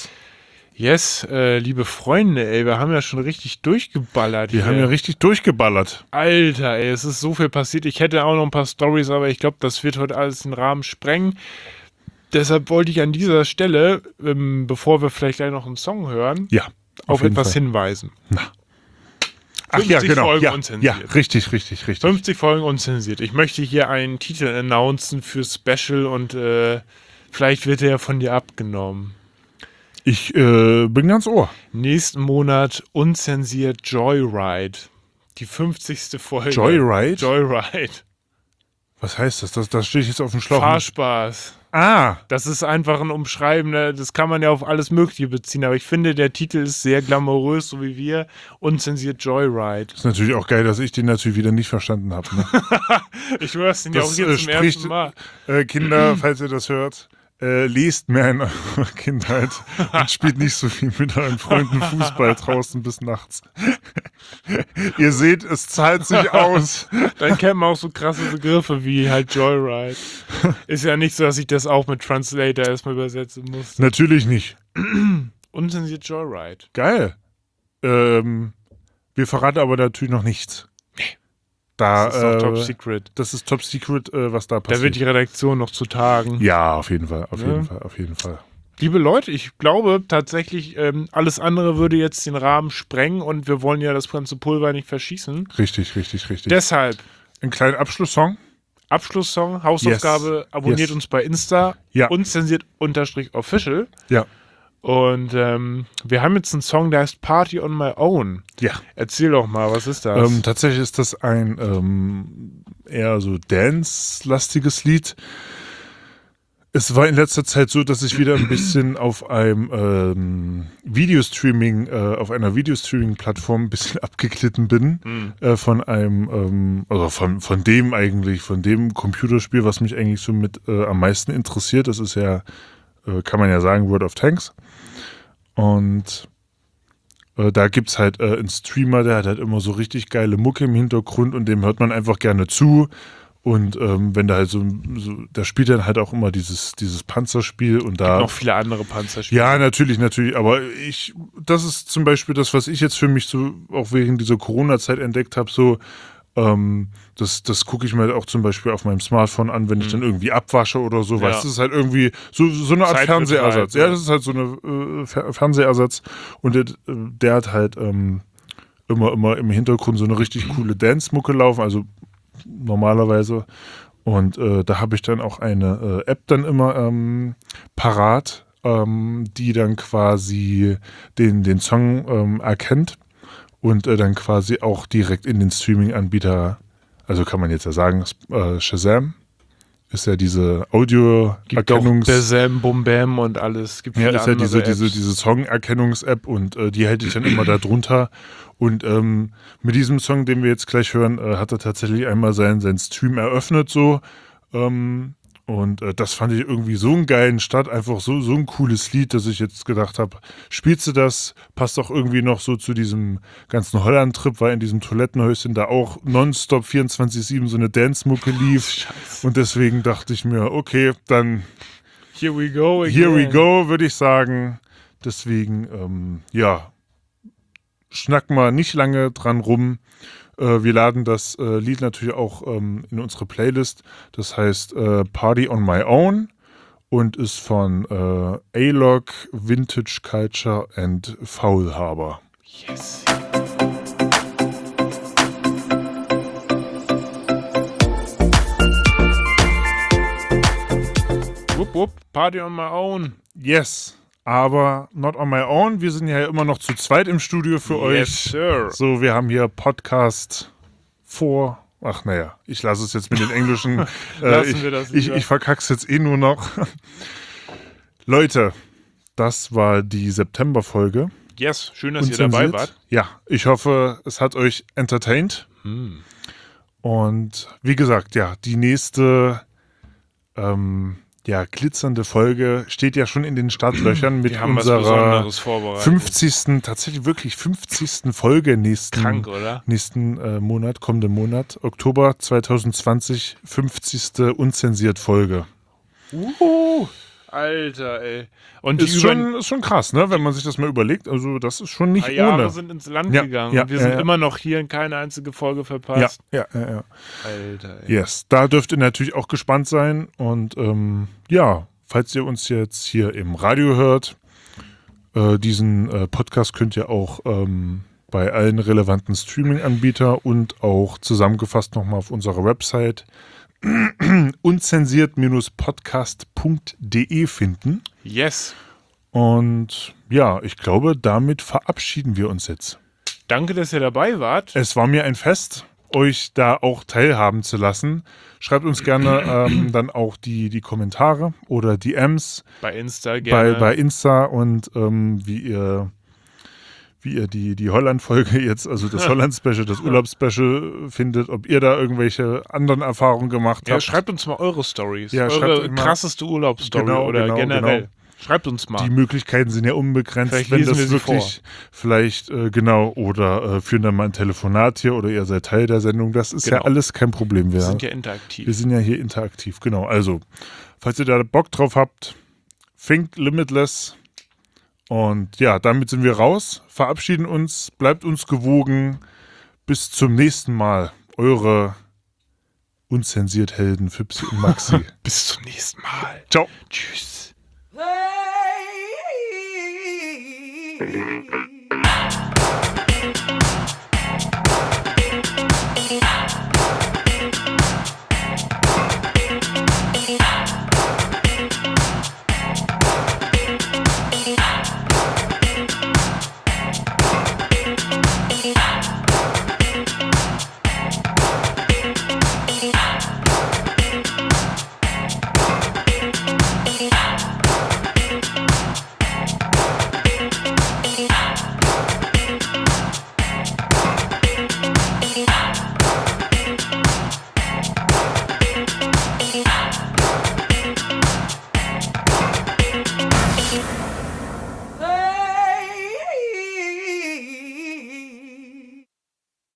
S4: Yes,
S1: liebe Freunde, ey, wir haben ja schon richtig durchgeballert.
S4: Wir haben ja richtig durchgeballert.
S1: Alter, ey, es ist so viel passiert. Ich hätte auch noch ein paar Storys, aber ich glaube, das wird heute alles den Rahmen sprengen. Deshalb wollte ich an dieser Stelle, bevor wir vielleicht gleich noch einen Song hören, auf etwas hinweisen.
S4: Na. Ach ja, genau.
S1: Folgen unzensiert.
S4: Ja, richtig.
S1: 50 Folgen unzensiert. Ich möchte hier einen Titel announcen für Special und vielleicht wird er von dir abgenommen.
S4: Ich bin ganz Ohr.
S1: Nächsten Monat unzensiert Joyride. Die 50. Folge.
S4: Joyride? Was heißt das? Das stehe ich jetzt auf dem Schlauch.
S1: Fahrspaaß. Das ist einfach ein Umschreiben, das kann man ja auf alles Mögliche beziehen, aber ich finde, der Titel ist sehr glamourös, so wie wir, unzensiert Joyride.
S4: Ist natürlich auch geil, dass ich den natürlich wieder nicht verstanden habe. Ne?
S1: Ich höre es den ja auch hier zum ersten Mal.
S4: Kinder, falls ihr das hört, lest mehr in eurer Kindheit und spielt nicht so viel mit euren Freunden Fußball draußen bis nachts. Ihr seht, es zahlt sich aus.
S1: Dann kennt man auch so krasse Begriffe wie halt Joyride. Ist ja nicht so, dass ich das auch mit Translator erstmal übersetzen muss.
S4: Natürlich nicht.
S1: Unzensiert Joyride.
S4: Geil. Wir verraten aber natürlich noch nichts.
S1: Das ist doch Top Secret.
S4: Das ist Top Secret, was da passiert.
S1: Da wird die Redaktion noch zu tagen.
S4: Ja, auf jeden Fall. Auf jeden Fall.
S1: Liebe Leute, ich glaube tatsächlich, alles andere würde jetzt den Rahmen sprengen und wir wollen ja das ganze Pulver nicht verschießen.
S4: Richtig.
S1: Deshalb.
S4: Einen kleinen Abschlusssong,
S1: Hausaufgabe, abonniert uns bei Insta, unzensiert_official.
S4: Ja.
S1: Und wir haben jetzt einen Song, der heißt Party on My Own.
S4: Ja.
S1: Erzähl doch mal, was ist das?
S4: Tatsächlich ist das ein eher so Dance-lastiges Lied. Es war in letzter Zeit so, dass ich wieder ein bisschen auf einem auf einer Videostreaming-Plattform ein bisschen abgeglitten bin. Von einem, von dem Computerspiel, was mich eigentlich so mit am meisten interessiert. Das ist ja, kann man ja sagen, World of Tanks. Und da gibt es halt einen Streamer, der hat halt immer so richtig geile Mucke im Hintergrund und dem hört man einfach gerne zu. Und wenn da halt da spielt dann halt auch immer dieses Panzerspiel und da.
S1: Noch viele andere Panzerspiele.
S4: Ja, natürlich, aber das ist zum Beispiel das, was ich jetzt für mich so auch während dieser Corona-Zeit entdeckt habe, so, das gucke ich mir halt auch zum Beispiel auf meinem Smartphone an, wenn ich dann irgendwie abwasche oder so, weißt du, das ist halt irgendwie so eine Art Fernsehersatz. Ja, das ist halt so eine Fernsehersatz und der hat halt immer im Hintergrund so eine richtig coole Dance-Mucke laufen, also normalerweise. Und da habe ich dann auch eine App dann immer parat, die dann quasi den Song erkennt und dann quasi auch direkt in den Streaming-Anbieter, also kann man jetzt ja sagen, Shazam, ist ja diese Audio-Erkennungs...
S1: Bam, Bum Bam und alles. Gibt
S4: ist ja diese Song-Erkennungs-App und die hält ich dann immer da drunter. Und mit diesem Song, den wir jetzt gleich hören, hat er tatsächlich einmal seinen Stream eröffnet so. Und das fand ich irgendwie so einen geilen Start, einfach so ein cooles Lied, dass ich jetzt gedacht habe, spielst du das? Passt auch irgendwie noch so zu diesem ganzen Holland-Trip, weil in diesem Toilettenhäuschen da auch nonstop 24/7 so eine Dance-Mucke lief.
S1: Scheiße.
S4: Und deswegen dachte ich mir, okay, dann
S1: Here we go again.
S4: Here we go, würde ich sagen. Deswegen, schnack mal nicht lange dran rum. Wir laden das Lied natürlich auch in unsere Playlist. Das heißt Party on My Own und ist von A-Log, Vintage Culture and Faulhaber.
S1: Yes. Wupp, wupp, Party on My Own.
S4: Yes. Aber not on my own. Wir sind ja immer noch zu zweit im Studio für euch.
S1: Yes, sir.
S4: So, wir haben hier Podcast vor. Ach, naja, ich lasse es jetzt mit den Englischen.
S1: Lassen wir das lieber.
S4: Ich verkack's jetzt nur noch. Leute, das war die September-Folge.
S1: Yes, schön, dass ihr dabei wart.
S4: Ja, ich hoffe, es hat euch entertained. Und wie gesagt, ja, die nächste glitzernde Folge steht ja schon in den Startlöchern mit unserer 50. tatsächlich wirklich 50. Folge nächsten Monat, kommenden Monat, Oktober 2020, 50. unzensiert Folge.
S1: Alter, ey. Und
S4: ist schon krass, ne, wenn man sich das mal überlegt. Also das ist schon nicht ohne.
S1: Jahre sind ins Land gegangen. Und wir sind immer noch hier und keine einzige Folge verpasst.
S4: Ja.
S1: Alter, ey.
S4: Yes, da dürft ihr natürlich auch gespannt sein. Und falls ihr uns jetzt hier im Radio hört, diesen Podcast könnt ihr auch bei allen relevanten Streaming-Anbietern und auch zusammengefasst nochmal auf unserer Website unzensiert-podcast.de finden.
S1: Yes.
S4: Und ja, ich glaube, damit verabschieden wir uns jetzt.
S1: Danke, dass ihr dabei wart.
S4: Es war mir ein Fest, euch da auch teilhaben zu lassen. Schreibt uns gerne dann auch die Kommentare oder DMs.
S1: Bei Insta gerne.
S4: Bei Insta und wie ihr die Holland-Folge jetzt, also das Holland-Special, das Urlaubs-Special findet, ob ihr da irgendwelche anderen Erfahrungen gemacht habt.
S1: Schreibt uns mal eure Stories,
S4: ja,
S1: eure krasseste Urlaubsstory oder generell. Genau. Schreibt uns mal.
S4: Die Möglichkeiten sind ja unbegrenzt,
S1: vielleicht
S4: wenn das wirklich oder führen dann mal ein Telefonat hier oder ihr seid Teil der Sendung. Das ist ja alles kein Problem.
S1: Wir sind ja interaktiv.
S4: Wir sind ja hier interaktiv, genau. Also, falls ihr da Bock drauf habt, think limitless. Und ja, damit sind wir raus, verabschieden uns, bleibt uns gewogen. Bis zum nächsten Mal. Eure unzensiert Helden Fipsi und Maxi.
S1: Bis zum nächsten Mal.
S4: Ciao.
S1: Tschüss.
S5: Hey.